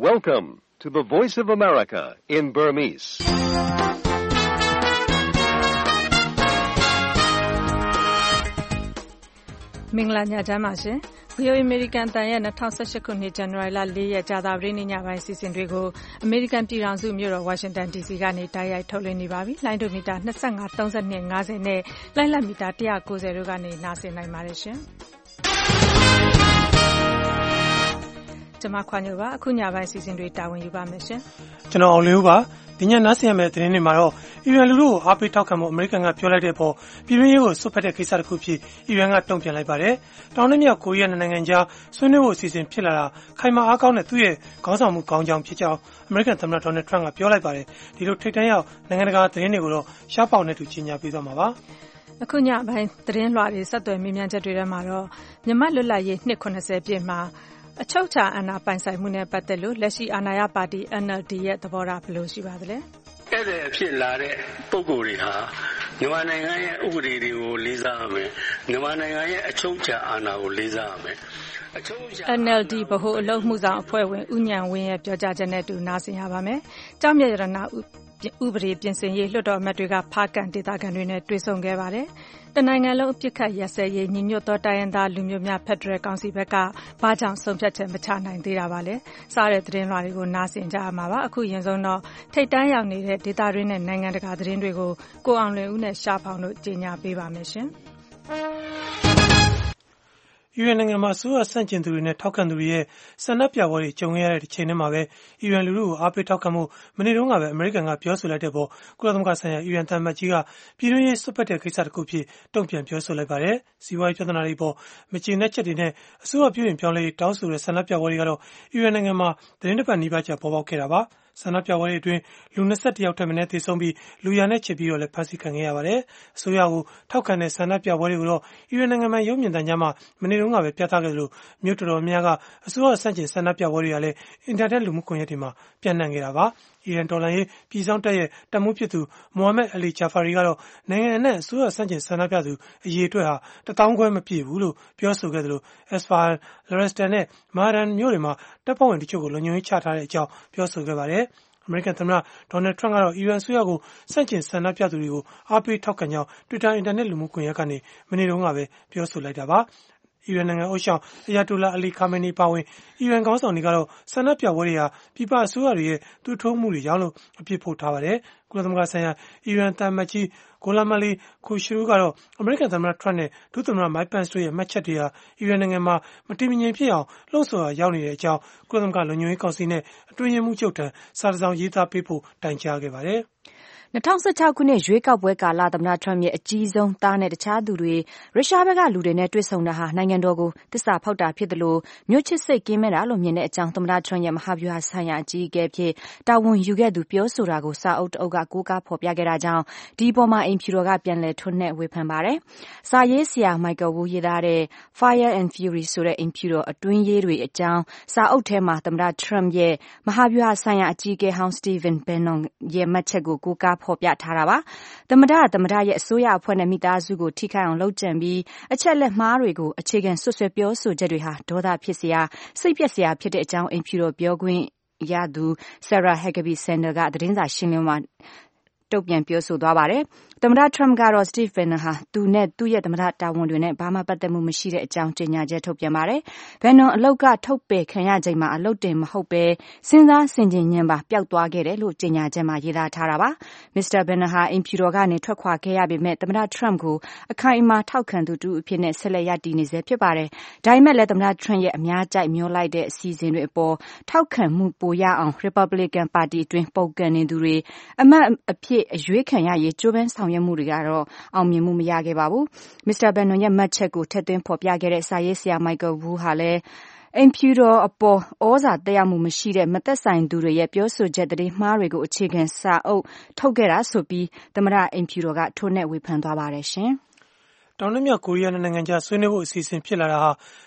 Welcome to the Voice of America in Burmese. ။မင်္ဂလာညချမ်းပါရှင်။ VOA American အသံရဲ့2018ခုနှစ်ဇန်နဝါရီလ4ရက်ကြာသပတေးနေ့ညပိုင်းစီစဉ်တွေကိုအမေရိကန်ပြည်ထောင်စုမြို့တော် Washington DC ကနေတိုက်ရိုက်ထုတ်လွှင့်နေပါပြီ။လိုင်းဒိုမီတာ25 32 50နဲ့လိုင်းလတ်မီတာ190တို့ကနေနားဆင်နိုင်ပါတယ်ရှင်။ကျွန်မခွန်ညိုပါအခုညပိုင်းစီစဉ်တွေတာဝန်ယူပါမယ်ရှင်။ကျွန်တော်အောင်လင်းဦးပါဒီညနားဆင်ရမယ့်သတင်းတွေမှာတော့အီရန်လူထုကိုအားပေးထောက်ခံမှုအမေရိကန်ကပြောလိုက်တဲ့အပေါ်ပြည်တွင်းရေးကိုဆွတ်ဖက်တဲ့ကိစ္စတစ်ခုဖြစ်အီရန်ကတုံ့ပြန်လိုက်ပါတယ်။တောင်နဲ့မြောက်ကိုရီးယားနိုင်ငံကြားဆွေးနွေးဖို့အစီအစဉ်ဖြစ်လာတာခိုင်မာအားကောင်းတဲ့သူ့ရဲ့ခေါင်းဆောင်မှုကောင်းကြောင်းဖြစ်ကြောင်းအမေရိကန်သမ္မတဒေါ်နယ်ထရန့်ကပြောလိုက်ပါတယ်။ဒီလိုထိပ်တန်းရောက်နိုင်ငံတကာသတင်းတွေကိုတော့ရှားပေါင်နဲ့တူကြီးညာပေးသွားမှာပါ။အခုညပိုင်းသတင်းလွှာတွေဆက်သွယ်မြင်မြန်ချက်တွေထဲမှာတော့မြန်မာလွတ်လပ်ရေးနှစ်80ပြည့်မှာအချုပ်အခြာအာဏာပိုင်ဆိုင်မှုနဲ့ပတ်သက်လို့လက်ရှိအာဏာရပါတီ NLD ရဲ့သဘောထားဘယ်လိုရှိပါသလဲ။အဲ့ဒါဖြစ်လာတဲ့ပုံကိုယ်တွေဟာမြန်မာနိုင်ငံရဲ့ဥပဒေတွေကိုလေးစားရမယ်။မြန်မာနိုင်ငံရဲ့အချုပ်အခြာအာဏာကိုလေးစားရမယ်။ NLD ဗဟိုအလုပ်မှုဆောင်အဖွဲ့ဝင်ဦးဉာဏ်ဝင်းရဲ့ပြောကြားချက်နဲ့တူနားဆင်ရပါမယ်။ကျောက်မြတ်ရတနာဥပဒေပြင်ဆင်ရေးလွှတ်တော်အမတ်တွေကဖားကန်ဒေသခံတွေနဲ့တွေ့ဆုံခဲ့ပါတယ်။တနိုင်ငံလုံးအပြစ်ခတ်ရက်စဲရေးညီညွတ်သောတိုင်းရင်းသားလူမျိုးများဖက်ဒရယ်ကောင်စီဘက်ကဘာကြောင့်ဆုံးဖြတ်ချက်မချနိုင်သေးတာပါလဲ။စားတဲ့သတင်းလွှာတွေကိုနားဆင်ကြရမှာပါ။အခုရင်ဆုံးတော့ထိပ်တန်းရောက်နေတဲ့ဒေသတွင်းနဲ့နိုင်ငံတကာသတင်းတွေကိုကိုအောင်လွင်ဦးနဲ့ရှားဖောင်တို့ကြီးညာပေးပါမယ်ရှင်။အီရန်နိုင်ငံမှာအစိုးရဆန့်ကျင်သူတွေနဲ့ထောက်ခံသူတွေရဲ့ဆန္ဒပြပွဲတွေကြုံခဲ့ရတဲ့တစ်ချိန်တည်းမှာပဲအီရန်လူထုကိုအားပေးထောက်ခံမှုမနေ့တုန်းကပဲအမေရိကန်ကပြောဆိုလိုက်တဲ့ပေါ်ကုလသမဂ္ဂဆိုင်ရာအီရန်သံအမတ်ကြီးကပြည်တွင်းရေးစွက်ဖက်တဲ့ကိစ္စတစ်ခုဖြစ်တုံ့ပြန်ပြောဆိုလိုက်ပါတယ်။စီးပွားရေးပြဿနာတွေပေါ်မကျေနပ်ချက်တွေနဲ့အစိုးရပြုပြင်ပြောင်းလဲရေးတောင်းဆိုတဲ့ဆန္ဒပြပွဲတွေကတော့အီရန်နိုင်ငံမှာသတင်းတစ်ပတ်နီးပါးကြာပေါ်ပေါက်ခဲ့တာပါ။ဆန္ဒပြပွဲတွေအတွင်းလူ21ယောက်ထက်မနည်းသေဆုံးပြီးလူရာနဲ့ချီပြီးတော့လည်းဖမ်းဆီးခံခဲ့ရပါတယ်။အစိုးရကိုထောက်ခံတဲ့ဆန္ဒပြပွဲတွေကိုတော့အီရန်နိုင်ငံမှာရုပ်မြင်သံကြားမှာမနေ့တုန်းကပဲပြသခဲ့သလိုမြို့တော်တော်များကအစိုးရဆန့်ကျင်ဆန္ဒပြပွဲတွေကလည်းအင်တာနက်လူမှုကွန်ရက်တွေမှာပြန့်နှံ့ခဲ့တာပါ။အီရန်တော်လှန်ရေးပြည်စောင့်တပ်ရဲ့တပ်မှူးဖြစ်သူမိုဟာမက်အလီဂျာဖာရီကတော့နိုင်ငံအနှံ့အစိုးရဆန့်ကျင်ဆန္ဒပြသူအရေအတွက်ဟာ1000ခွဲမပြည့်ဘူးလို့ပြောဆိုခဲ့သလိုအက်စဖာလရစတန်နဲ့မာဒန်မြို့တွေမှာတပ်ဖွဲ့ဝင်တချို့ကိုလုံခြုံရေးချထားတဲ့အကြောင်းပြောဆိုခဲ့ပါတယ်။အမေရိကန်သမ္မတဒေါ်နယ်ထရန့်ကတော့အီရန်အစိုးရကိုဆန့်ကျင်ဆန္ဒပြသူတွေကိုအားပေးထောက်ခံကြောင်း Twitter အင်တာနက်လူမှုကွန်ရက်ကနေမနေ့တုန်းကပဲပြောဆိုလိုက်တာပါ။အီရန်နိုင်ငံအုပ်ချုပ်အယာတိုလာအလီခါမနီပါဝင်အီရန်ခေါင်းဆောင်တွေကတော့ဆန္ဒပြပွဲတွေဟာပြည်ပအစိုးရတွေရဲ့သူထုံးမှုတွေကြောင့်လို့အပြစ်ဖို့ထားပါတယ်။ကုလသမဂ္ဂဆိုင်ရာအီရန်သံအမတ်ကြီးဂိုလာမလီခိုရှရူကတော့အမေရိကန်သမ္မတထရန့်နဲ့ဒုသမ္မတမိုက်ပန့်စ်တို့ရဲ့မှတ်ချက်တွေဟာအီရန်နိုင်ငံမှာမတည်မငြိမ်ဖြစ်အောင်လှုံ့ဆော်ရောက်နေတဲ့အကြောင်းကုလသမဂ္ဂလုံခြုံရေးကောင်စီနဲ့အတွင်းရေးမှူးချုပ်ထံစာတစ်စောင်ရေးသားပေးဖို့တိုင်ကြားခဲ့ပါတယ်။ 2016ခုနှစ်ရွေးကောက်ပွဲကာလသမ္မတထရမ့်ရဲ့အကြီးဆုံးသားနဲ့တခြားသူတွေရုရှားဘက်ကလူတွေနဲ့တွေ့ဆုံတာဟာနိုင်ငံတော်ကိုတစ္ဆာဖောက်တာဖြစ်တယ်လို့မြို့ချစ်စိတ်ကင်းမဲ့တာလို့မြင်တဲ့အကြောင်းသမ္မတထရမ့်ရဲ့မဟာဗျူဟာဆိုင်ရာအကြီးအကဲဖြစ်တာဝန်ယူခဲ့သူပြောဆိုတာကိုစာအုပ်တအုပ်ကကိုးကားဖော်ပြခဲ့တာကြောင့်ဒီပေါ်မှာအိမ်ဖြူတော်ကပြန်လည်ထွန်းနှက်ဝေဖန်ပါတယ်။စာရေးဆရာမိုက်ကယ်ဝူရေးသားတဲ့ Fire and Fury ဆိုတဲ့အိမ်ဖြူတော်အတွင်းရေးတွေအကြောင်းစာအုပ်ထဲမှာသမ္မတထရမ့်ရဲ့မဟာဗျူဟာဆိုင်ရာအကြီးအကဲဟောင်း Stephen Bannon ရဲ့မှတ်ချက်ကိုကိုးကားဖော်ပြထားတာပါ။သမ္မတရဲ့အစိုးရအဖွဲ့နဲ့မိသားစုကိုထိခိုက်အောင်လုပ်ကြံပြီးအချက်လက်မှားတွေကိုအခြေခံဆွဆွဲပြောဆိုချက်တွေဟာဒေါသဖြစ်စရာစိတ်ပျက်စရာဖြစ်တဲ့အကြောင်းအိမ်ဖြူတော်ပြောခွင့်ရသူ Sarah Huckabee Sanders ကသတင်းစာရှင်းလင်းပွဲမှာတုံ့ပြန်ပြောဆိုသွားပါတယ်။သမ္မတထရမ့်ကတော့ Steve Bannon ဟာသူနဲ့သူ့ရဲ့သမ္မတတာဝန်တွေနဲ့ဘာမှပတ်သက်မှုမရှိတဲ့အကြောင်းကြေညာချက်ထုတ်ပြန်ပါတယ်။ Bannon အလုတ်ကထုတ်ပယ်ခံရချိန်မှာအလုတ်တင်မဟုတ်ပဲစဉ်းစားဆင်ခြင်ဉာဏ်ပါပျောက်သွားခဲ့တယ်လို့ကြေညာချက်မှာရေးသားထားတာပါ။ Mr. Bannon ဟာအိမ်ဖြူတော်ကနေထွက်ခွာခဲ့ရပေမဲ့သမ္မတထရမ့်ကိုအခိုင်အမာထောက်ခံသူတူအဖြစ်နဲ့ဆက်လက်ရပ်တည်နေဆဲဖြစ်ပါတယ်။ဒါပေမဲ့လည်းသမ္မတထရမ့်ရဲ့အများကြိုက်မျောလိုက်တဲ့အစီအစဉ်တွေအပေါ်ထောက်ခံမှုပိုရအောင် Republican ပါတီအတွင်းပုန်ကန်နေသူတွေအမတ်အဖြစ်အရွေးခံရရေးကြိုးပမ်းဆောင်ရွက်မှုတွေကတော့အောင်မြင်မှုမရခဲ့ပါဘူး။ Mr. Bannon ရဲ့မှတ်ချက်ကိုထည့်သွင်းဖော်ပြခဲ့တဲ့စာရေးဆရာမိုက်ကယ်ဝူဟာလည်းအိမ်ဖြူတော်အပေါ်ဩဇာတက်ရောက်မှုမရှိတဲ့မသက်ဆိုင်သူတွေရဲ့ပြောဆိုချက်သတင်းမှားတွေကိုအခြေခံစာအုပ်ထုတ်ခဲ့တာဆိုပြီးသမ္မတအိမ်ဖြူတော်ကထိုးနှက်ဝေဖန်သွားပါတယ်ရှင်။တောင်နဲ့မြောက်ကိုရီးယားနိုင်ငံကြားဆွေးနွေးဖို့အစီအစဉ်ဖြစ်လာတာဟာ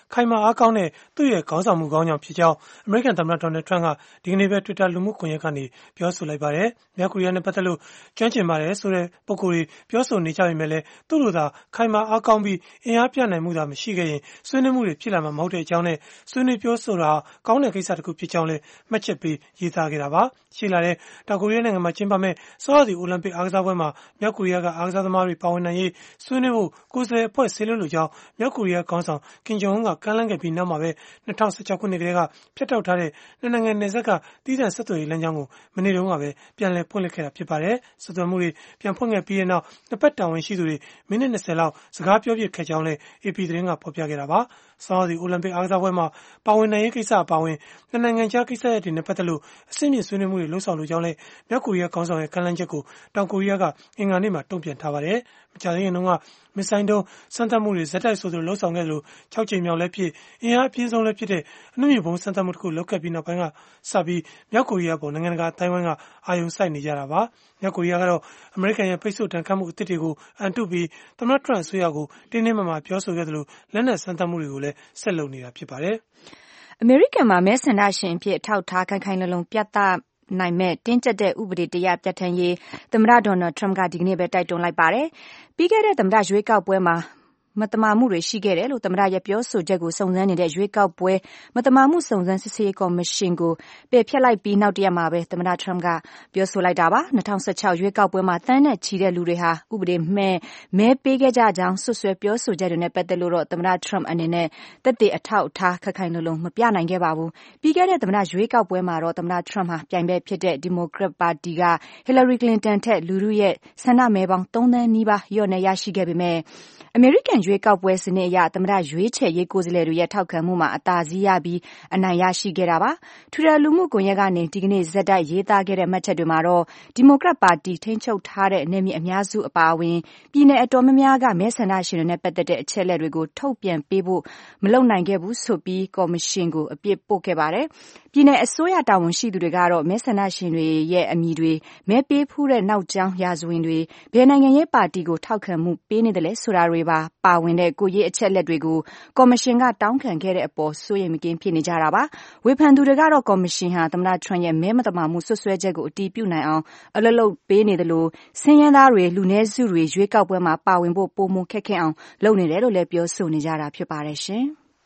ခိုင်မာအားကောင်းတဲ့သူ့ရဲ့ခေါင်းဆောင်မှုကောင်းကြောင့်ဖြစ်ကြောင်းအမေရိကန်သမ္မတဒေါ်နယ်ထရန့်ကဒီကနေ့ပဲ Twitter လူမှုကွန်ရက်ကနေပြောဆိုလိုက်ပါတယ်။မြောက်ကိုရီးယားနဲ့ပတ်သက်လို့ကျွမ်းကျင်ပါတယ်ဆိုတဲ့ပုံကိုယ်တွေပြောဆိုနေကြပေမဲ့လည်းသူ့လိုသာခိုင်မာအားကောင်းပြီးအင်အားပြနိုင်မှုသာမရှိခဲ့ရင်ဆွေးနွေးမှုတွေဖြစ်လာမှာမဟုတ်တဲ့အကြောင်းနဲ့ဆွေးနွေးပြောဆိုတာကောင်းတဲ့ကိစ္စတစ်ခုဖြစ်ကြောင်းလည်းမှတ်ချက်ပေးရေးသားခဲ့တာပါ။ရှိလာတဲ့တောင်ကိုရီးယားနိုင်ငံမှာကျင်းပမဲ့ဆောင်းရာသီအိုလံပစ်အားကစားပွဲမှာမြောက်ကိုရီးယားကအားကစားသမားတွေပါဝင်နိုင်ရေးဆွေးနွေးဖို့ကိုယ်စားလှယ်အဖွဲ့ဆေးလွှတ်လိုကြောင်းမြောက်ကိုရီးယားခေါင်းဆောင်ကင်ဂျုံအွန်းကကမ်းလှမ်းခဲ့ပြီးနောက်မှာပဲ2016ခုနှစ်ကတည်းကဖျက်တောက်ထားတဲ့နှစ်နိုင်ငံနယ်စပ်ကတည်တံ့ဆက်သွယ်ရေးလမ်းကြောင်းကိုမနေ့တုန်းကပဲပြန်လည်ဖွင့်လှစ်ခဲ့တာဖြစ်ပါတယ်။ဆက်သွယ်မှုတွေပြန်ဖွင့်ခဲ့ပြီးနောက်နှစ်ပတ်တာဝန်ရှိသူတွေမိနစ်20လောက်စကားပြောပြခဲ့ကြောင်းလည်း AP သတင်းကဖော်ပြခဲ့တာပါ။ဆောင်းရာသီအိုလံပစ်အားကစားပွဲမှာပါဝင်နိုင်ရေးကိစ္စအပါအဝင်နှစ်နိုင်ငံကြားကိစ္စရပ်တွေနဲ့ပတ်သက်လို့အဆင့်မြင့်ဆွေးနွေးမှုတွေလှုပ်ဆောင်လိုကြောင်းလည်းမြောက်ကိုရီးယားခေါင်းဆောင်ရဲ့ကမ်းလှမ်းချက်ကိုတောင်ကိုရီးယားကအင်္ဂါနေ့မှာတုံ့ပြန်ထားပါတယ်။မကြာသေးခင်တုန်းကမစ်ဆိုင်ဒုံးစမ်းသပ်မှုတွေဇက်တိုက်ဆိုသလိုလှုပ်ဆောင်ခဲ့သလို6ကြိမ်မြောက်လည်းဖြစ်အင်အားအပြင်းဆုံးလည်းဖြစ်တဲ့အနုမြူဘုံစမ်းသပ်မှုတစ်ခုလုပ်ခဲ့ပြီးနောက်ပိုင်းကစပြီးမြောက်ကိုရီးယားပေါ်နိုင်ငံတကာအတိုင်းအဝိုင်းကအာရုံစိုက်နေကြတာပါ။မြောက်ကိုရီးယားကတော့အမေရိကန်ရဲ့ပိတ်ဆို့တန်ခတ်မှုအသစ်တွေကိုအန်တုပြီးသမ္မတထရန့်အစိုးရကိုတင်းနှင်းမာပြောဆိုခဲ့သလိုလက်နက်စမ်းသပ်မှုတွေကိုလည်းဆက်လုပ်နေတာဖြစ်ပါတယ်။အမေရိကန်မှာမဲဆန္ဒရှင်အဖြစ်အထောက်ထားခိုင်ခိုင်လုံလုံပြသနိုင်မဲ့တင်းကျပ်တဲ့ဥပဒေတရားပြဋ္ဌာန်းရေးသမ္မတဒေါ်နယ်ထရန့်ကဒီကနေ့ပဲတိုက်တွန်းလိုက်ပါတယ်။ပြီးခဲ့တဲ့သမ္မတရွေးကောက်ပွဲမှာမတမာမှုတွေရှိခဲ့တယ်လို့သမ္မတရဲ့ပြောဆိုချက်ကိုစုံစမ်းနေတဲ့ရွေးကောက်ပွဲမတမာမှုစုံစမ်းစစ်ဆေးရေးကော်မရှင်ကိုပယ်ဖျက်လိုက်ပြီးနောက်တရက်မှာပဲသမ္မတထရန့်ကပြောဆိုလိုက်တာပါ2016ရွေးကောက်ပွဲမှာတန်းနဲ့ချီတဲ့လူတွေဟာဥပဒေမဲ့မဲပေးခဲ့ကြကြောင်းဆွဆွဲပြောဆိုချက်တွေနဲ့ပတ်သက်လို့တော့သမ္မတထရန့်အနေနဲ့သက်သေအထောက်အထားခိုင်ခိုင်လုံလုံမပြနိုင်ခဲ့ပါဘူးပြီးခဲ့တဲ့သမ္မတရွေးကောက်ပွဲမှာတော့သမ္မတထရန့်ဟာပြိုင်ဘက်ဖြစ်တဲ့ဒီမိုကရက်ပါတီကဟီလာရီကလင်တန်ထက်လူထုရဲ့ဆန္ဒမဲပေါင်း3သန်းနီးပါးလျော့နေရရှိခဲ့ပေမဲ့အမေရိကန်ရွေးကောက်ပွဲစနစ်အရသမ္မတရွေးချယ်ရေးကိုယ်စားလှယ်တွေရဲ့ထောက်ခံမှုမှာအသာစီးရပြီးအနိုင်ရရှိခဲ့တာပါ။ထူတာလူမှုကွန်ရက်ကနေဒီကနေ့ဇက်တိုက်ရေးသားခဲ့တဲ့မှတ်ချက်တွေမှာတော့ဒီမိုကရက်ပါတီထိန်းချုပ်ထားတဲ့နယ်မြေအများစုအပါအဝင်ပြည်내အတော်များများကမဲဆန္ဒရှင်တွေနဲ့ပတ်သက်တဲ့အချက်အလက်တွေကိုထုတ်ပြန်ပေးဖို့မလုပ်နိုင်ခဲ့ဘူးဆိုပြီးကော်မရှင်ကိုအပြစ်ပို့ခဲ့ပါတယ်။ပြည်내အစိုးရတာဝန်ရှိသူတွေကတော့မဲဆန္ဒရှင်တွေရဲ့အမည်တွေမဲပေးဖူးတဲ့နောက်ကျောင်းရာဇဝင်တွေဘယ်နိုင်ငံရေးပါတီကိုထောက်ခံမှုပေးနေတယ်လဲဆိုတာတွေပါဝင်တဲ့ကိုရေးအချက်လက်တွေကိုကော်မရှင်ကတောင်းခံခဲ့တဲ့အပေါ်စိုးရိမ်မကင်းဖြစ်နေကြတာပါဝေဖန်သူတွေကတော့ကော်မရှင်ဟာသမ္မတထရန့်ရဲ့မဲမတမာမှုဆွဆွဲချက်ကိုအတည်ပြုနိုင်အောင်အလုပ်လုပ်ပေးနေတယ်လို့ဆင်းရဲသားတွေလူနည်းစုတွေရွေးကောက်ပွဲမှာပါဝင်ဖို့ပိုမိုခက်ခဲအောင်လုပ်နေတယ်လို့လည်းပြောဆိုနေကြတာဖြစ်ပါတယ်ရှင်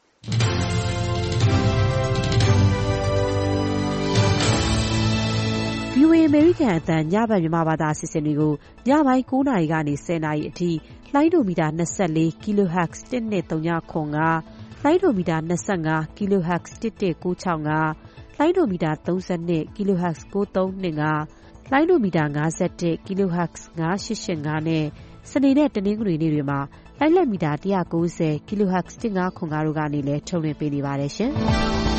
VOA အမေရိကန်အသံညဘက်မြန်မာဘာသာအစီအစဉ်တွေကိုညပိုင်း9:00 နာရီကနေ10:00 နာရီအထိလိုင်းဒိုမီတာ24 kHz 1235လိုင်းဒိုမီတာ25 kHz 1196လိုင်းဒိုမီတာ32 kHz 9325လိုင်းဒိုမီတာ51 kHz 9885နဲ့စနေနဲ့တနင်္ဂနွေနေ့တွေမှာလိုင်းလက်မီတာ190 kHz 1505တို့ကနေလည်းထုတ်လွှင့်ပေးနေပါတယ်ရှင်။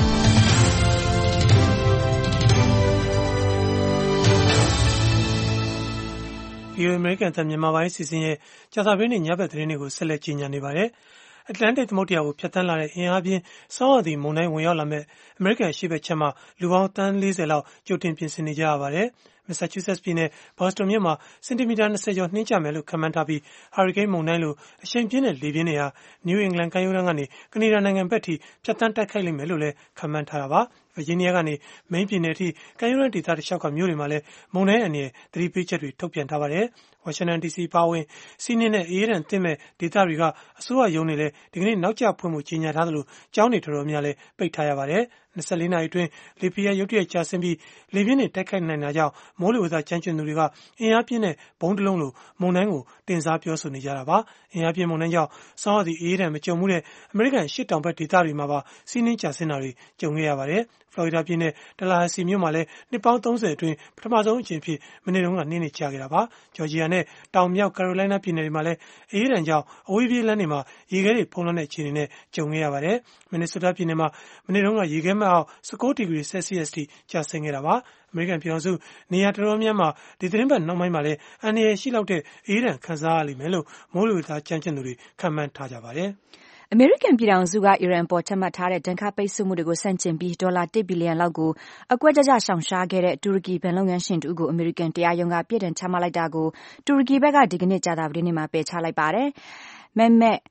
ဒီအမေရိကန်မြန်မာပိုင်းစီစဉ်ရဲ့ကြာသပတေးနေ့ညဘက်သတင်းတွေကိုဆက်လက်ကြီးညာနေပါတယ်။အတ္တလန္တိတ်သမုဒ္ဒရာကိုဖြတ်သန်းလာတဲ့အင်အားပြင်းဆောင်းရာသီမုန်တိုင်းဝင်ရောက်လာမဲ့အမေရိကန်အရှေ့ဘက်ခြမ်းမှာလူပေါင်းသန်း40လောက်ကြိုတင်ပြင်ဆင်နေကြရပါတယ်။ Massachusetts ပြည်နယ်ဘော့စတွန်မြို့မှာစင်တီမီတာ20ကျော်နှင်းကျမယ်လို့ခန့်မှန်းထားပြီးဟာရီကိန်းမုန်တိုင်းလိုအရှိန်ပြင်းတဲ့လေပြင်းတွေဟာနယူးအင်္ဂလန်ကမ်းရိုးတန်းကနေကနေဒါနိုင်ငံဘက်ထိဖြတ်သန်းတိုက်ခိုက်လိမ့်မယ်လို့လည်းခန့်မှန်းထားတာပါ။ ဗာဂျီးနီးယားကနေမိန်းပြည်နယ်အထိကမ်းရိုးတန်းဒေသတစ်လျှောက်ကမြို့တွေမှာလည်းမုန်တိုင်းအန္တရာယ်သတိပေးချက်တွေထုတ်ပြန်ထားပါတယ်။ဝါရှင်တန် DC ပါဝင်စီးနှင်းနဲ့အေးရန်သင့်မဲ့ဒေသတွေကအစိုးရရုံးတွေလည်းဒီကနေ့နောက်ကျဖွင့်မှုကြေညာထားသလိုကျောင်းတွေတော်တော်များလည်းပိတ်ထားရပါတယ်။24နာရီအတွင်းလေပြင်းရုတ်တရက်ကျဆင်းပြီးလေပြင်းတွေတိုက်ခိုက်နိုင်တာကြောင့်မိုးလေဝသကျွမ်းကျင်သူတွေကအင်အားပြင်းတဲ့ဘုံတလုံးလိုမုန်တိုင်းကိုတင်စားပြောဆိုနေကြတာပါ။အင်အားပြင်းမုန်တိုင်းကြောင့်ဆောင်းရာသီအေးရန်မကြုံမှုတဲ့အမေရိကန်ရှစ်တောင်ဘက်ဒေသတွေမှာပါစီးနှင်းကျဆင်းတာတွေကြုံခဲ့ရပါတယ်။ဖလော်ရီဒါပြည်နယ်ဒလာဟက်စီမြို့မှာလည်းနှစ်ပေါင်း30အတွင်းပထမဆုံးအကြိမ်ဖြစ်မနေ့တုန်းကနှင်းနေကျခဲ့တာပါ။ဂျော်ဂျီယာနဲ့တောင်မြောက်ကယ်ရိုလိုင်းနားပြည်နယ်တွေမှာလည်းအေးရန်ကြောင့်အဝေးပြေးလမ်းတွေမှာရေခဲတွေဖုံးလွှမ်းတဲ့အခြေအနေနဲ့ကြုံခဲ့ရပါတယ်။မင်နီဆိုတာပြည်နယ်မှာမနေ့တုန်းကရေခဲမှတ်အောက်19ဒီဂရီဆယ်စီယပ်ထိကျဆင်းခဲ့တာပါ။အမေရိကန်ပြည်ထောင်စုနေရာတော်တော်များများမှာဒီသတင်းပတ်နောက်ပိုင်းမှာလည်းအန္တရာယ်ရှိလောက်တဲ့အေးရန်ခံစားရလိမ့်မယ်လို့မိုးလေဝသကျွမ်းကျင်သူတွေခန့်မှန်းထားကြပါတယ်။အမေရိကန်ပြည်ထောင်စုကအီရန်ပေါ်ချမှတ်ထားတဲ့ဒဏ်ခတ်ပိတ်ဆို့မှုတွေကိုဆန့်ကျင်ပြီးဒေါ်လာ1ဘီလီယံလောက်ကိုအကွက်ကြကြရှောင်ရှားခဲ့တဲ့တူရကီဘဏ်လုပ်ငန်းရှင်တူကိုအမေရိကန်တရားရုံးကပြစ်ဒဏ်ချမှတ်လိုက်တာကိုတူရကီဘက်ကဒီကနေ့ကြာသပတေးနေ့မှာပယ်ချလိုက်ပါတယ်။ Mehmet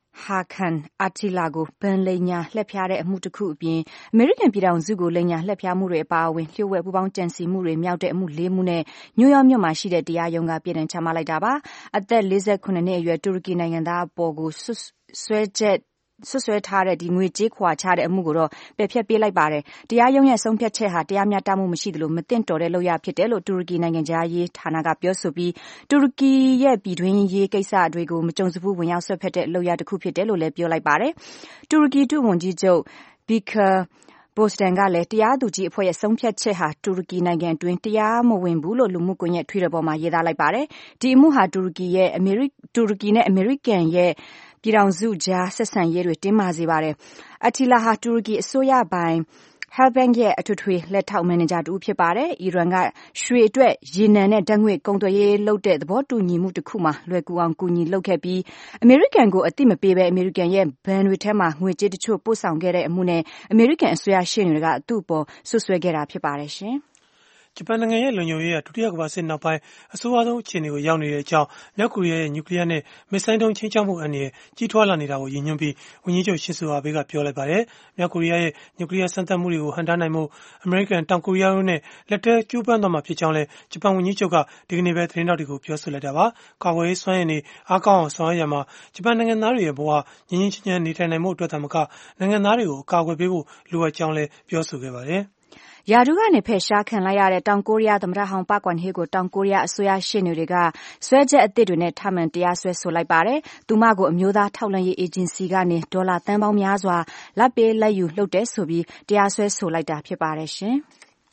ဟာခန်အာတီလာကိုဘန်လိညာလှက်ဖျားတဲ့အမှုတစ်ခုအပြင်အမေရိကန်ပြည်ထောင်စုကိုလိညာလှက်ဖျားမှုတွေအပါအဝင်လျှို့ဝှက်ပူးပေါင်းကြံစည်မှုတွေမြောက်တဲ့အမှု၄မှုနဲ့နယူးယောက်မြို့မှာရှိတဲ့တရားရုံးကပြည်ထောင်ချမှတ်လိုက်တာပါအသက်48နှစ်အရွယ်တူရကီနိုင်ငံသားအပေါ်ကိုဆွဆွဲထားတဲ့ဒီငွေကြေးခွာချတဲ့အမှုကိုတော့ပယ်ဖျက်ပေးလိုက်ပါတယ်တရားရုံးရဲ့ဆုံးဖြတ်ချက်ဟာတရားမျှတမှုမရှိသလိုမသင့်တော်တဲ့လုပ်ရဖြစ်တယ်လို့တူရကီနိုင်ငံသားရေးဌာနကပြောဆိုပြီးတူရကီရဲ့ပြည်တွင်းရေးကိစ္စတွေကိုမကြုံစဖူးဝင်ရောက်ဆွတ်ဖက်တဲ့လုပ်ရတစ်ခုဖြစ်တယ်လို့လည်းပြောလိုက်ပါတယ်တူရကီဒုဝန်ကြီးချုပ်ဘီကာဘိုစတန်ကလည်းတရားသူကြီးအဖွဲ့ရဲ့ဆုံးဖြတ်ချက်ဟာတူရကီနိုင်ငံတွင်တရားမဝင်ဘူးလို့လူမှုကွန်ရက် Twitter ပေါ်မှာရေးသားလိုက်ပါတယ်ဒီအမှုဟာတူရကီနဲ့အမေရိကန်ရဲ့ပြည်ထောင်စုကြားဆက်ဆံရေးတွေတင်းမာစေပါတယ်။အတီလာဟာတူရကီအစိုးရပိုင် Halkbank ရဲ့အထွေထွေလက်ထောက်မန်နေဂျာတူဖြစ်ပါတယ်။အီရန်ကရွှေအတွက်ရေနံနဲ့ဓာတ်ငွေ့ကုန်သွယ်ရေးလုပ်တဲ့သဘောတူညီမှုတစ်ခုမှာလွယ်ကူအောင်ကူညီလုပ်ခဲ့ပြီးအမေရိကန်ကိုအတိမပေးဘဲအမေရိကန်ရဲ့ဘဏ်တွေထဲမှာငွေကြေးတချို့ပို့ဆောင်ခဲ့တဲ့အမှုနဲ့အမေရိကန်အစိုးရရှေ့နေတွေကသူ့အပေါ်ဆွဆွဲခဲ့တာဖြစ်ပါတယ်ရှင်။ဂျပန်နိုင်ငံရဲ့လုံခြုံရေးကဒုတိယကမ္ဘာစစ်နောက်ပိုင်းအဆိုးအဆုံးအခြေအနေကိုရောက်နေတဲ့အကြောင်းမြောက်ကိုရီးယားရဲ့နျူကလ িয়ার နဲ့မစ်ဆိုင်းဒုံးချင်းချောက်မှုအန္တရာယ်ကြီးထွားလာနေတာကိုရည်ညွှန်းပြီးဝန်ကြီးချုပ်ရှင်ဇိုအာဘေးကပြောလိုက်ပါတယ်။မြောက်ကိုရီးယားရဲ့နျူကလ িয়ারစမ်းသပ်မှုတွေကိုဟန့်တားနိုင်မှုအမေရိကန်တောင်ကိုရီးယားတို့နဲ့လက်တွဲကြိုးပမ်းသွားမှာဖြစ်ကြောင်းလည်းဂျပန်ဝန်ကြီးချုပ်ကဒီကနေ့ပဲသတင်းတောက်တွေကိုပြောဆိုလိုက်တာပါ။ကာကွယ်ရေးစွမ်းရည်တွေအားကောင်းအောင်ဆောင်ရွက်ရမှာဂျပန်နိုင်ငံသားတွေရဲ့ဘဝငြင်းငြင်းချမ်းချမ်းနေထိုင်နိုင်မှုအတွက်သာမကနိုင်ငံသားတွေကိုအကာအကွယ်ပေးဖို့လိုအပ်ကြောင်းလည်းပြောဆိုခဲ့ပါတယ်။ရာထူးကနေဖယ်ရှားခံလိုက်ရတဲ့တောင်ကိုရီးယားသမ္မတဟောင်းပါကွမ်ဟေကိုတောင်ကိုရီးယားအစိုးရရှေ့နေတွေကဆွဲချက်အသစ်တွေနဲ့ထပ်မံတရားစွဲဆိုလိုက်ပါတယ်။သူမကိုအမျိုးသားထောက်လှမ်းရေးအေဂျင်စီကနေဒေါ်လာသန်းပေါင်းများစွာလက်ပေးလက်ယူလှုပ်တဲ့ဆိုပြီးတရားစွဲဆိုလိုက်တာဖြစ်ပါတယ်ရှင်။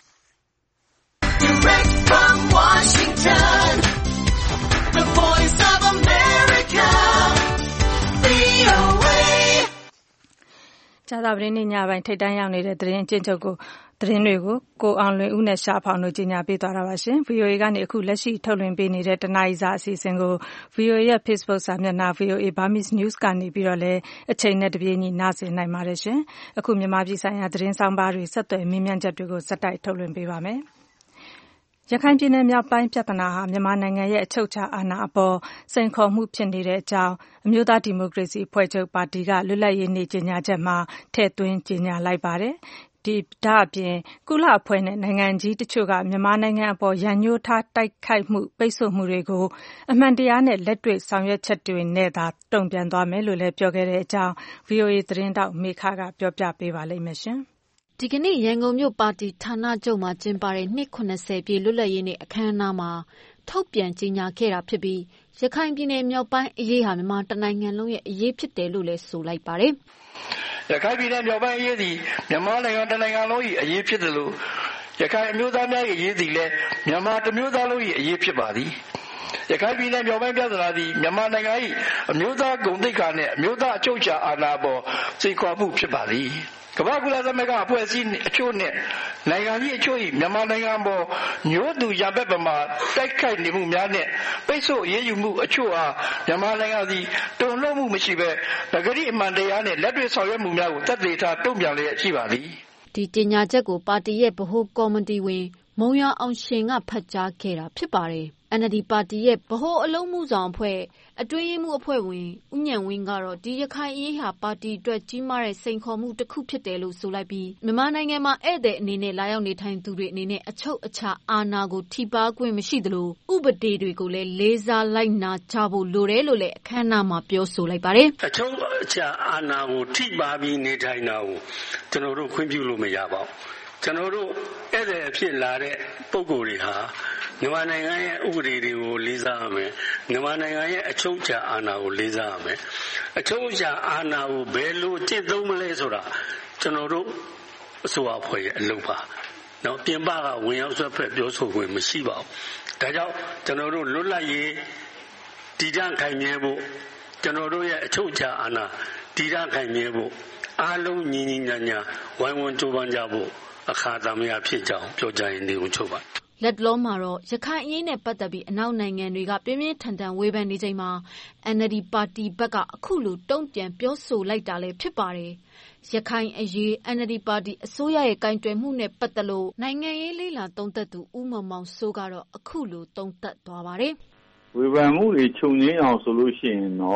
Direct from Washington, the Voice of America, VOA ကြာသပတေးနေ့ညပိုင်းထိပ်တန်းရောက်နေတဲ့သတင်းအကျဉ်းချုပ်သတင်းတွေကိုကိုအောင်လွင်ဦးနဲ့ရှားဖောင်တို့ကြီးညာပေးသွားတာပါရှင်။ VOA ကနေအခုလက်ရှိထုတ်လွှင့်ပေးနေတဲ့တနားရီစာအစီအစဉ်ကို VOA ရဲ့ Facebook စာမျက်နှာ VOA Burmese News ကနေပြီးတော့လည်းအချိန်နဲ့တပြေးညီနားဆင်နိုင်ပါတယ်ရှင်။အခုမြန်မာပြည်ဆိုင်ရာသတင်းဆောင်ပါတွေဆက်သွယ်မေးမြန်းချက်တွေကိုစက်တိုက်ထုတ်လွှင့်ပေးပါမယ်။ရခိုင်ပြည်နယ်မြောက်ပိုင်းပြဿနာဟာမြန်မာနိုင်ငံရဲ့အချုပ်အခြာအာဏာအပေါ်စိန်ခေါ်မှုဖြစ်နေတဲ့အကြောင်းအမျိုးသားဒီမိုကရေစီအဖွဲ့ချုပ်ပါတီကလွတ်လပ်ရေးနေ့ကြေညာချက်မှာထည့်သွင်းကြေညာလိုက်ပါတယ်။ဒါအပြင်ကုလအဖွဲ့နဲ့နိုင်ငံကြီးတချို့ကမြန်မာနိုင်ငံအပေါ်ရန်ညှိုးထားတိုက်ခိုက်မှုပိတ်ဆို့မှုတွေကိုအမှန်တရားနဲ့လက်တွေ့ဆောင်ရွက်ချက်တွေနဲ့သာတုံ့ပြန်သွားမယ်လို့လည်းပြောခဲ့တဲ့အကြောင်း VOA သတင်းတောက်မေခကပြောပြပေးပါလိမ့်မယ်ရှင်။ဒီကနေ့ရန်ကုန်မြို့ပါတီဌာနချုပ်မှာကျင်းပတဲ့နှစ်80ပြည့်လွတ်လပ်ရေးနေ့အခမ်းအနားမှာထုတ်ပြန်ကြေညာခဲ့တာဖြစ်ပြီးရခိုင်ပြည်နယ်မြောက်ပိုင်းအရေးဟာမြန်မာတနိုင်ငံလုံးရဲ့အရေးဖြစ်တယ်လို့လည်းဆိုလိုက်ပါတယ်။ရခိုင်ပြည်နယ်မြောက်ပိုင်းအရေးသည်မြန်မာနိုင်ငံတနိုင်ငံလုံး၏အရေးဖြစ်တယ်လို့ရခိုင်အမျိုးသားများ၏အရေးသည်လည်းမြန်မာတစ်မျိုးသားလုံး၏အရေးဖြစ်ပါသည်။ရခိုင်ပြည်နယ်မြောက်ပိုင်းပြဿနာသည်မြန်မာနိုင်ငံ၏အမျိုးသားဂုဏ်သိက္ခာနှင့်အမျိုးသားအချုပ်အခြာအာဏာပေါ်စိန်ခေါ်မှုဖြစ်ပါသည်။ကမ္ဘာကုလသမဂ္ဂအဖွဲ့အစည်းအချို့နဲ့နိုင်ငံကြီးအချို့၏မြန်မာနိုင်ငံပေါ်ညှို့သူရဘက်ပမာတိုက်ခိုက်နေမှုများနဲ့ပိတ်ဆို့အရေးယူမှုအချို့အားမြန်မာနိုင်ငံသည်တုံ့လောက်မှုမရှိဘဲပဂတိအမှန်တရားနဲ့လက်တွေ့ဆောင်ရွက်မှုများကိုသက်သေထားတုံ့ပြန်လျက်ရှိပါသည်ဒီကြေညာချက်ကိုပါတီရဲ့ဗဟိုကော်မတီဝင်မုံရအောင်ရှင်ကဖတ်ကြားခဲ့တာဖြစ်ပါတယ်။ NLD ပါတီရဲ့ဗဟိုအလုံးမှုဆောင်အဖွဲ့အတွင်းရေးမှူးအဖွဲ့ဝင်ဦးညံဝင်းကတော့ဒီရခိုင်အရေးဟာပါတီအတွက်ကြီးမားတဲ့စိန်ခေါ်မှုတစ်ခုဖြစ်တယ်လို့ဆိုလိုက်ပြီးမြန်မာနိုင်ငံမှာဧည့်သည်အနေနဲ့လာရောက်နေထိုင်သူတွေအနေနဲ့အချုပ်အခြာအာဏာကိုထိပါးခွင့်မရှိသလိုဥပဒေတွေကိုလည်းလေးစားလိုက်နာကြဖို့လိုတယ်လို့လည်းအခမ်းအနားမှာပြောဆိုလိုက်ပါတယ်။အချုပ်အခြာအာဏာကိုထိပါးပြီးနေထိုင်တာကိုကျွန်တော်တို့ခွင့်ပြုလို့မရပါဘူး။ကျွန်တော်တို့ဧည့်သည်အဖြစ်လာတဲ့ပုဂ္ဂိုလ်တွေဟာမြန်မာနိုင်ငံရဲ့ဥပဒေတွေကိုလေးစားရမယ်မြန်မာနိုင်ငံရဲ့အချုပ်အခြာအာဏာကိုလေးစားရမယ်အချုပ်အခြာအာဏာကိုဘယ်လိုကျင့်သုံးမလဲဆိုတာကျွန်တော်တို့အစိုးရအဖွဲ့ရဲ့အလုပ်ပါနော်ပြင်ပကဝင်ရောက်ဆွဲဖက်ပြောဆိုခွင့်မရှိပါဘူးဒါကြောင့်ကျွန်တော်တို့လွတ်လပ်ရေးတည်တံ့ခိုင်မြဲဖို့ကျွန်တော်တို့ရဲ့အချုပ်အခြာအာဏာတည်တံ့ခိုင်မြဲဖို့အားလုံးညီညီညာညာဝိုင်းဝန်းကြိုးပမ်းကြဖို့အခါသမယဖြစ်ကြောင်းပြောကြရင်နေုံချုပ်ပါလက်လောမှာတော့ရခိုင်အရေးနဲ့ပတ်သက်ပြီးအနောက်နိုင်ငံတွေကပြင်းပြင်းထန်ထန်ဝေဖန်နေချိန်မှာ NLD ပါတီဘက်ကအခုလိုတုံ့ပြန်ပြောဆိုလိုက်တာလည်းဖြစ်ပါတယ်။ရခိုင်အရေး NLD ပါတီအစိုးရရဲ့ကင်တွယ်မှုနဲ့ပတ်သက်လို့နိုင်ငံရေးလေ့လာသုံးသပ်သူဦးမောင်မောင်စိုးကတော့အခုလိုသုံးသပ်သွားပါတယ်။ဝေဖန်မှုတွေခြုံငင်းအောင်ဆိုလို့ရှိရင်တော့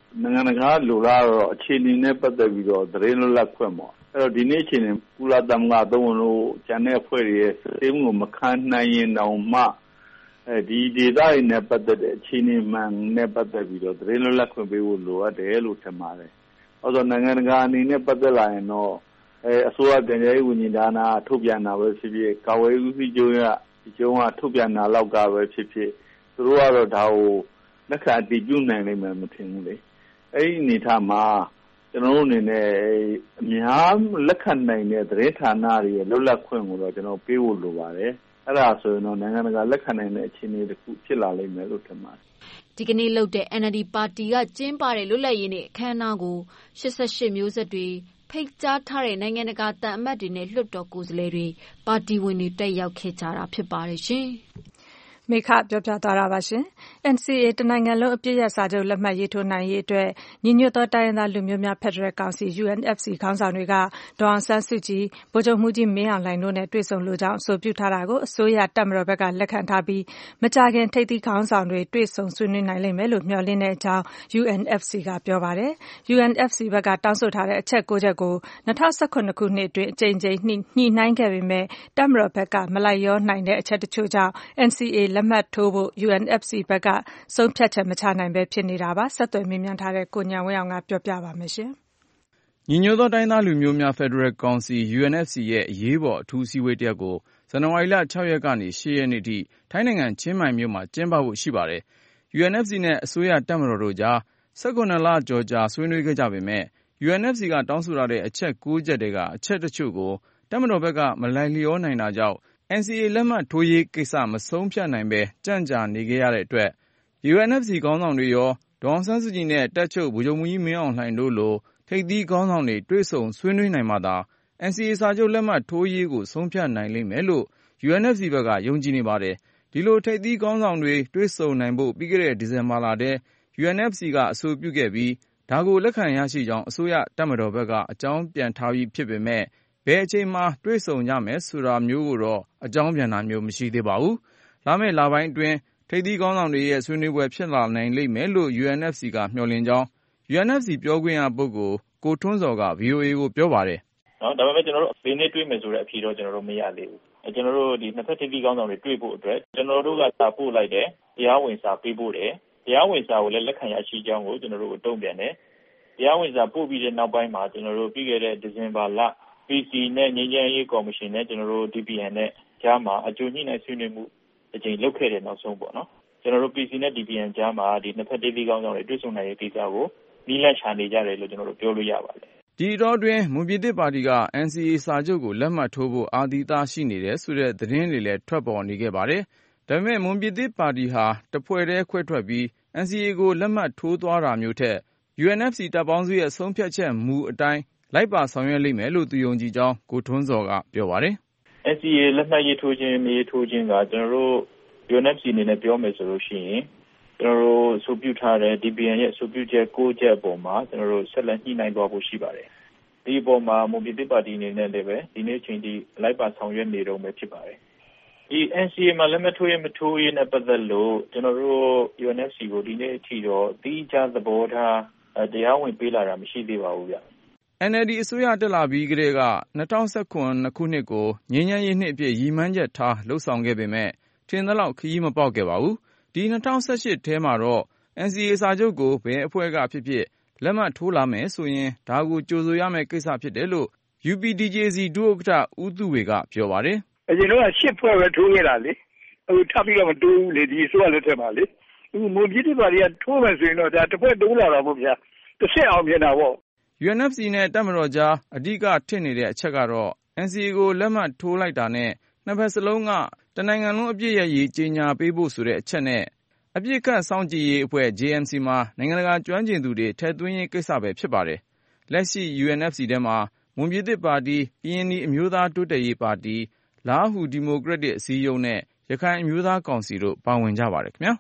နိုင်ငံတကာလိုလားတော့အခြေအနေနဲ့ပတ်သက်ပြီးတော့သတင်းလွတ်လပ်ခွင့်ပေါ့အဲ့တော့ဒီနေ့အခြေအနေကုလသမဂ္ဂသုံးလို့ကျန်တဲ့အဖွဲ့တွေရဲ့စစ်ဆေးမှုကိုမခံနိုင်ရင်တောင်မှဒီဒေသတွေနဲ့ပတ်သက်တဲ့အခြေအနေမှန်နဲ့ပတ်သက်ပြီးတော့သတင်းလွတ်လပ်ခွင့်ပေးဖို့လိုအပ်တယ်လို့ထင်ပါတယ်။အဲ့တော့နိုင်ငံတကာအနေနဲ့ပတ်သက်လာရင်တော့အစိုးရပြန်ကြားရေးဝန်ကြီးဌာနထုတ်ပြန်တာပဲဖြစ်ဖြစ်ကာဝေးဦးစီးချုပ်ကထုတ်ပြန်တာလောက်ကပဲဖြစ်ဖြစ်သူတို့ကတော့ဒါကိုလက်ခံအတည်ပြုနိုင်လိမ့်မယ်မထင်ဘူးလေ။အဲ့ဒီအနေထားမှာကျွန်တော်တို့အနေနဲ့အများလက်ခံနိုင်တဲ့သတင်းဌာနတွေရဲ့လွတ်လပ်ခွင့်ကိုတော့ကျွန်တော်ပေးဖို့လိုပါတယ်။အဲ့ဒါဆိုရင်တော့နိုင်ငံတကာလက်ခံနိုင်တဲ့အခြေအနေတစ်ခုဖြစ်လာလိမ့်မယ်လို့ထင်ပါတယ်။ဒီကနေ့လုပ်တဲ့ NLD ပါတီကကျင်းပတဲ့လွတ်လပ်ရေးနေ့အခမ်းအနားကို88မျိုးဆက်တွေဖိတ်ကြားထားတဲ့နိုင်ငံတကာသံအမတ်တွေနဲ့လွှတ်တော်ကိုယ်စားလှယ်တွေပါတီဝင်တွေတက်ရောက်ခဲ့ကြတာဖြစ်ပါတယ်ရှင်။မေခပြောပြသွားတာပါရှင်။ NCA တနိုင်ငံလုံးအပြည့်ရစာချုပ်လက်မှတ်ရေးထိုးနိုင်ရေးအတွက်ညီညွတ်သောတိုင်းရင်းသားလူမျိုးများဖက်ဒရယ်ကောင်စီ UNFC ခေါင်းဆောင်တွေကဒေါ်အောင်ဆန်းစုကြည်ဗိုလ်ချုပ်မှူးကြီးမင်းအောင်လှိုင်တို့နဲ့တွေ့ဆုံလိုကြောင်းအဆိုပြုထားတာကိုအစိုးရတပ်မတော်ဘက်ကလက်ခံထားပြီးမကြာခင်ထိပ်သီးခေါင်းဆောင်တွေတွေ့ဆုံဆွေးနွေးနိုင်လိမ့်မယ်လို့မျှော်လင့်တဲ့အကြောင်း UNFC ကပြောပါတယ်။ UNFC ဘက်ကတောင်းဆိုထားတဲ့အချက်9ချက်ကို2019ခုနှစ်အတွင်းအကြိမ်ကြိမ်ညှိနှိုင်းခဲ့ပေမဲ့တပ်မတော်ဘက်ကမလိုက်လျောနိုင်တဲ့အချက်တချို့ကြောင့် NCA လက်မှတ်ထိုးဖို့ UNFC ဘက်ကဆုံးဖြတ်ချက်မချနိုင်ပဲဖြစ်နေတာပါ။ဆက်သွယ်မေးမြန်းထားတဲ့ကိုဉာဏ်ဝင်းအောင်ကပြောပြပါမယ်ရှင်။ညီညွတ်သောတိုင်းသားလူမျိုးများဖက်ဒရယ်ကောင်စီ UNFC ရဲ့အရေးပေါ်အထူးအစည်းအဝေးတစ်ရပ်ကိုဇန်နဝါရီလ6ရက်ကနေ8ရက်နေ့ထိထိုင်းနိုင်ငံချင်းမိုင်မြို့မှာကျင်းပဖို့ရှိပါတယ်။ UNFC နဲ့အစိုးရတပ်မတော်တို့ကြား18လကျော်ကြာဆွေးနွေးခဲ့ကြပေမဲ့ UNFC ကတောင်းဆိုထားတဲ့အချက်9ချက်တည်းကအချက်တချို့ကိုတပ်မတော်ဘက်ကမလိုက်လျောနိုင်တာကြောင့်NCA လက်မှတ်ထိုးရေးကိစ္စမဆုံးဖြတ်နိုင်ပဲကြန့်ကြာနေခဲ့ရတဲ့အတွက် UNFC ခေါင်းဆောင်တွေရောဒေါ်အောင်ဆန်းစုကြည်နဲ့တပ်ချုပ်ဗိုလ်ချုပ်မှူးကြီးမင်းအောင်လှိုင်တို့လိုထိပ်သီးခေါင်းဆောင်တွေတွေ့ဆုံဆွေးနွေးနိုင်မှသာ NCA စာချုပ်လက်မှတ်ထိုးရေးကိုဆုံးဖြတ်နိုင်လိမ့်မယ်လို့ UNFC ဘက်ကယုံကြည်နေပါတယ်။ဒီလိုထိပ်သီးခေါင်းဆောင်တွေတွေ့ဆုံနိုင်ဖို့ပြီးခဲ့တဲ့ဒီဇင်ဘာလထဲ UNFC ကအဆိုပြုခဲ့ပြီးဒါကိုလက်ခံရရှိကြောင်းအစိုးရတပ်မတော်ဘက်ကအကြောင်းပြန်ထားပြီးဖြစ်ပေမဲ့ဘယ်အချိန်မှတွေ့ဆုံကြမယ်ဆိုတာမျိုးကိုတော့အကြောင်းပြန်တာမျိုးမရှိသေးပါဘူး။လာမယ့်လပိုင်းအတွင်းထိပ်သီးခေါင်းဆောင်တွေရဲ့ဆွေးနွေးပွဲဖြစ်လာနိုင်လိမ့်မယ်လို့ UNFC ကမျှော်လင့်ကြောင်း UNFC ပြောခွင့်ရပုဂ္ဂိုလ်ကိုထွန်းဇော်က VOA ကိုပြောပါတယ်။နော်ဒါပေမဲ့ကျွန်တော်တို့ဘယ်နေ့တွေ့မယ်ဆိုတဲ့အဖြေတော့ကျွန်တော်တို့မရသေးဘူး။ကျွန်တော်တို့ဒီနှစ်ဖက်ထိပ်သီးခေါင်းဆောင်တွေတွေ့ဖို့အတွက်ကျွန်တော်တို့ကစာပို့လိုက်တယ်။တရားဝင်စာပေးဖို့တယ်။တရားဝင်စာကိုလည်းလက်ခံရရှိကြောင်းကိုကျွန်တော်တို့တုံ့ပြန်တယ်။တရားဝင်စာပို့ပြီးတဲ့နောက်ပိုင်းမှာကျွန်တော်တို့ပြီးခဲ့တဲ့ဒီဇင်ဘာလ PC နဲ့ငြိမ်းချမ်းရေးကော်မရှင်နဲ့ကျွန်တော်တို့ DPN နဲ့ကြားမှာအကြိုညှိနှိုင်းဆွေးနွေးမှုအကြိမ်လုပ်ခဲ့တဲ့နောက်ဆုံးပေါ့နော်ကျွန်တော်တို့ PC နဲ့ DPN ကြားမှာဒီနှစ်ဖက်ထိပ်သီးခေါင်းဆောင်တွေတွေ့ဆုံနိုင်တဲ့ကိစ္စကိုနီးလန့်ချနေကြတယ်လို့ကျွန်တော်တို့ပြောလို့ရပါတယ်ဒီတော့တွင်မွန်ပြည်သစ်ပါတီက NCA စာချုပ်ကိုလက်မှတ်ထိုးဖို့အာသီသရှိနေတယ်ဆိုတဲ့သတင်းတွေလည်းထွက်ပေါ်နေခဲ့ပါတယ်ဒါပေမဲ့မွန်ပြည်သစ်ပါတီဟာတဖွဲ့တည်းခွဲထွက်ပြီး NCA ကိုလက်မှတ်ထိုးသွားတာမျိုးထက် UNFC တပ်ပေါင်းစုရဲ့ဆုံးဖြတ်ချက်မူအတိုင်းလိုက်ပါဆောင်ရွက်လိမ့်မယ်လို့သူယုံကြည်ကြောင်းကိုထွန်းဇော်ကပြောပါတယ်။ NCA လက်မှတ်ရေးထိုးခြင်းမြေထိုးခြင်းကကျွန်တော်တို့ UNFC အနေနဲ့ပြောမယ်ဆိုလို့ရှိရင်ကျွန်တော်တို့အဆိုပြုထားတဲ့ DPN ရဲ့အဆိုပြုချက်9ချက်အပေါ်မှာကျွန်တော်တို့ဆက်လက်ညှိနှိုင်းသွားဖို့ရှိပါတယ်။ဒီအပေါ်မှာမွန်ပြည်သစ်ပါတီအနေနဲ့လည်းပဲဒီနေ့ချိန်ထိလိုက်ပါဆောင်ရွက်နေတော့မယ်ဖြစ်ပါတယ်။ဒီ NCA မှာလက်မှတ်ထိုးရေးမထိုးရေးနဲ့ပတ်သက်လို့ကျွန်တော်တို့ UNFC ကိုဒီနေ့အထိတော့တိကျသဘောထားတရားဝင်ပေးလာတာမရှိသေးပါဘူးဗျ။ NLD အစိုးရတက်လာပြီးကတည်းက2019ခုနှစ်ကိုငြိမ်းချမ်းရေးနှစ်အဖြစ်ရည်မှန်းချက်ထားလှုပ်ဆောင်ခဲ့ပေမဲ့ထင်သလောက်ခရီးမပေါက်ခဲ့ပါဘူး။ဒီ2018ထဲမှာတော့ NCA စာချုပ်ကိုဘယ်အဖွဲ့ကဖြစ်ဖြစ်လက်မှတ်ထိုးလာမယ်ဆိုရင်ဒါကိုကြိုဆိုရမယ့်ကိစ္စဖြစ်တယ်လို့ UPDJC ဒုဥက္ကဋ္ဌဦးသူဝေကပြောပါတယ်။အရင်တော့8ဖွဲ့ပဲထိုးခဲ့တာလေ။အခုထပ်ပြီးတော့မတိုးဘူးလေဒီအစိုးရလက်ထက်မှာလေ။အခုမွန်ပြည်သစ်ပါတီကထိုးမယ်ဆိုရင်တော့ဒါတစ်ဖွဲ့တိုးလာတာပေါ့ဗျာ။တစ်ဆက်အောင်ပြင်တာပေါ့။ UNFC နဲ့တပ်မတော်ကြားအဓိကထစ်နေတဲ့အချက်ကတော့ NCA ကိုလက်မှတ်ထိုးလိုက်တာနဲ့နှစ်ဖက်စလုံးကတနိုင်ငံလုံးအပြည့်ရရေးကြေညာပေးဖို့ဆိုတဲ့အချက်နဲ့အပြစ်ခတ်စောင့်ကြည့်ရေးအဖွဲ့ JMC မှာနိုင်ငံတကာကျွမ်းကျင်သူတွေထည့်သွင်းရေးကိစ္စပဲဖြစ်ပါတယ်။လက်ရှိ UNFC ထဲမှာမွန်ပြည်သစ်ပါတီ၊ကရင်နီအမျိုးသားတိုးတက်ရေးပါတီ၊လားဟူဒီမိုကရက်တစ်အစည်းအရုံးနဲ့ရခိုင်အမျိုးသားကောင်စီတို့ပါဝင်ကြပါတယ်ခင်ဗျာ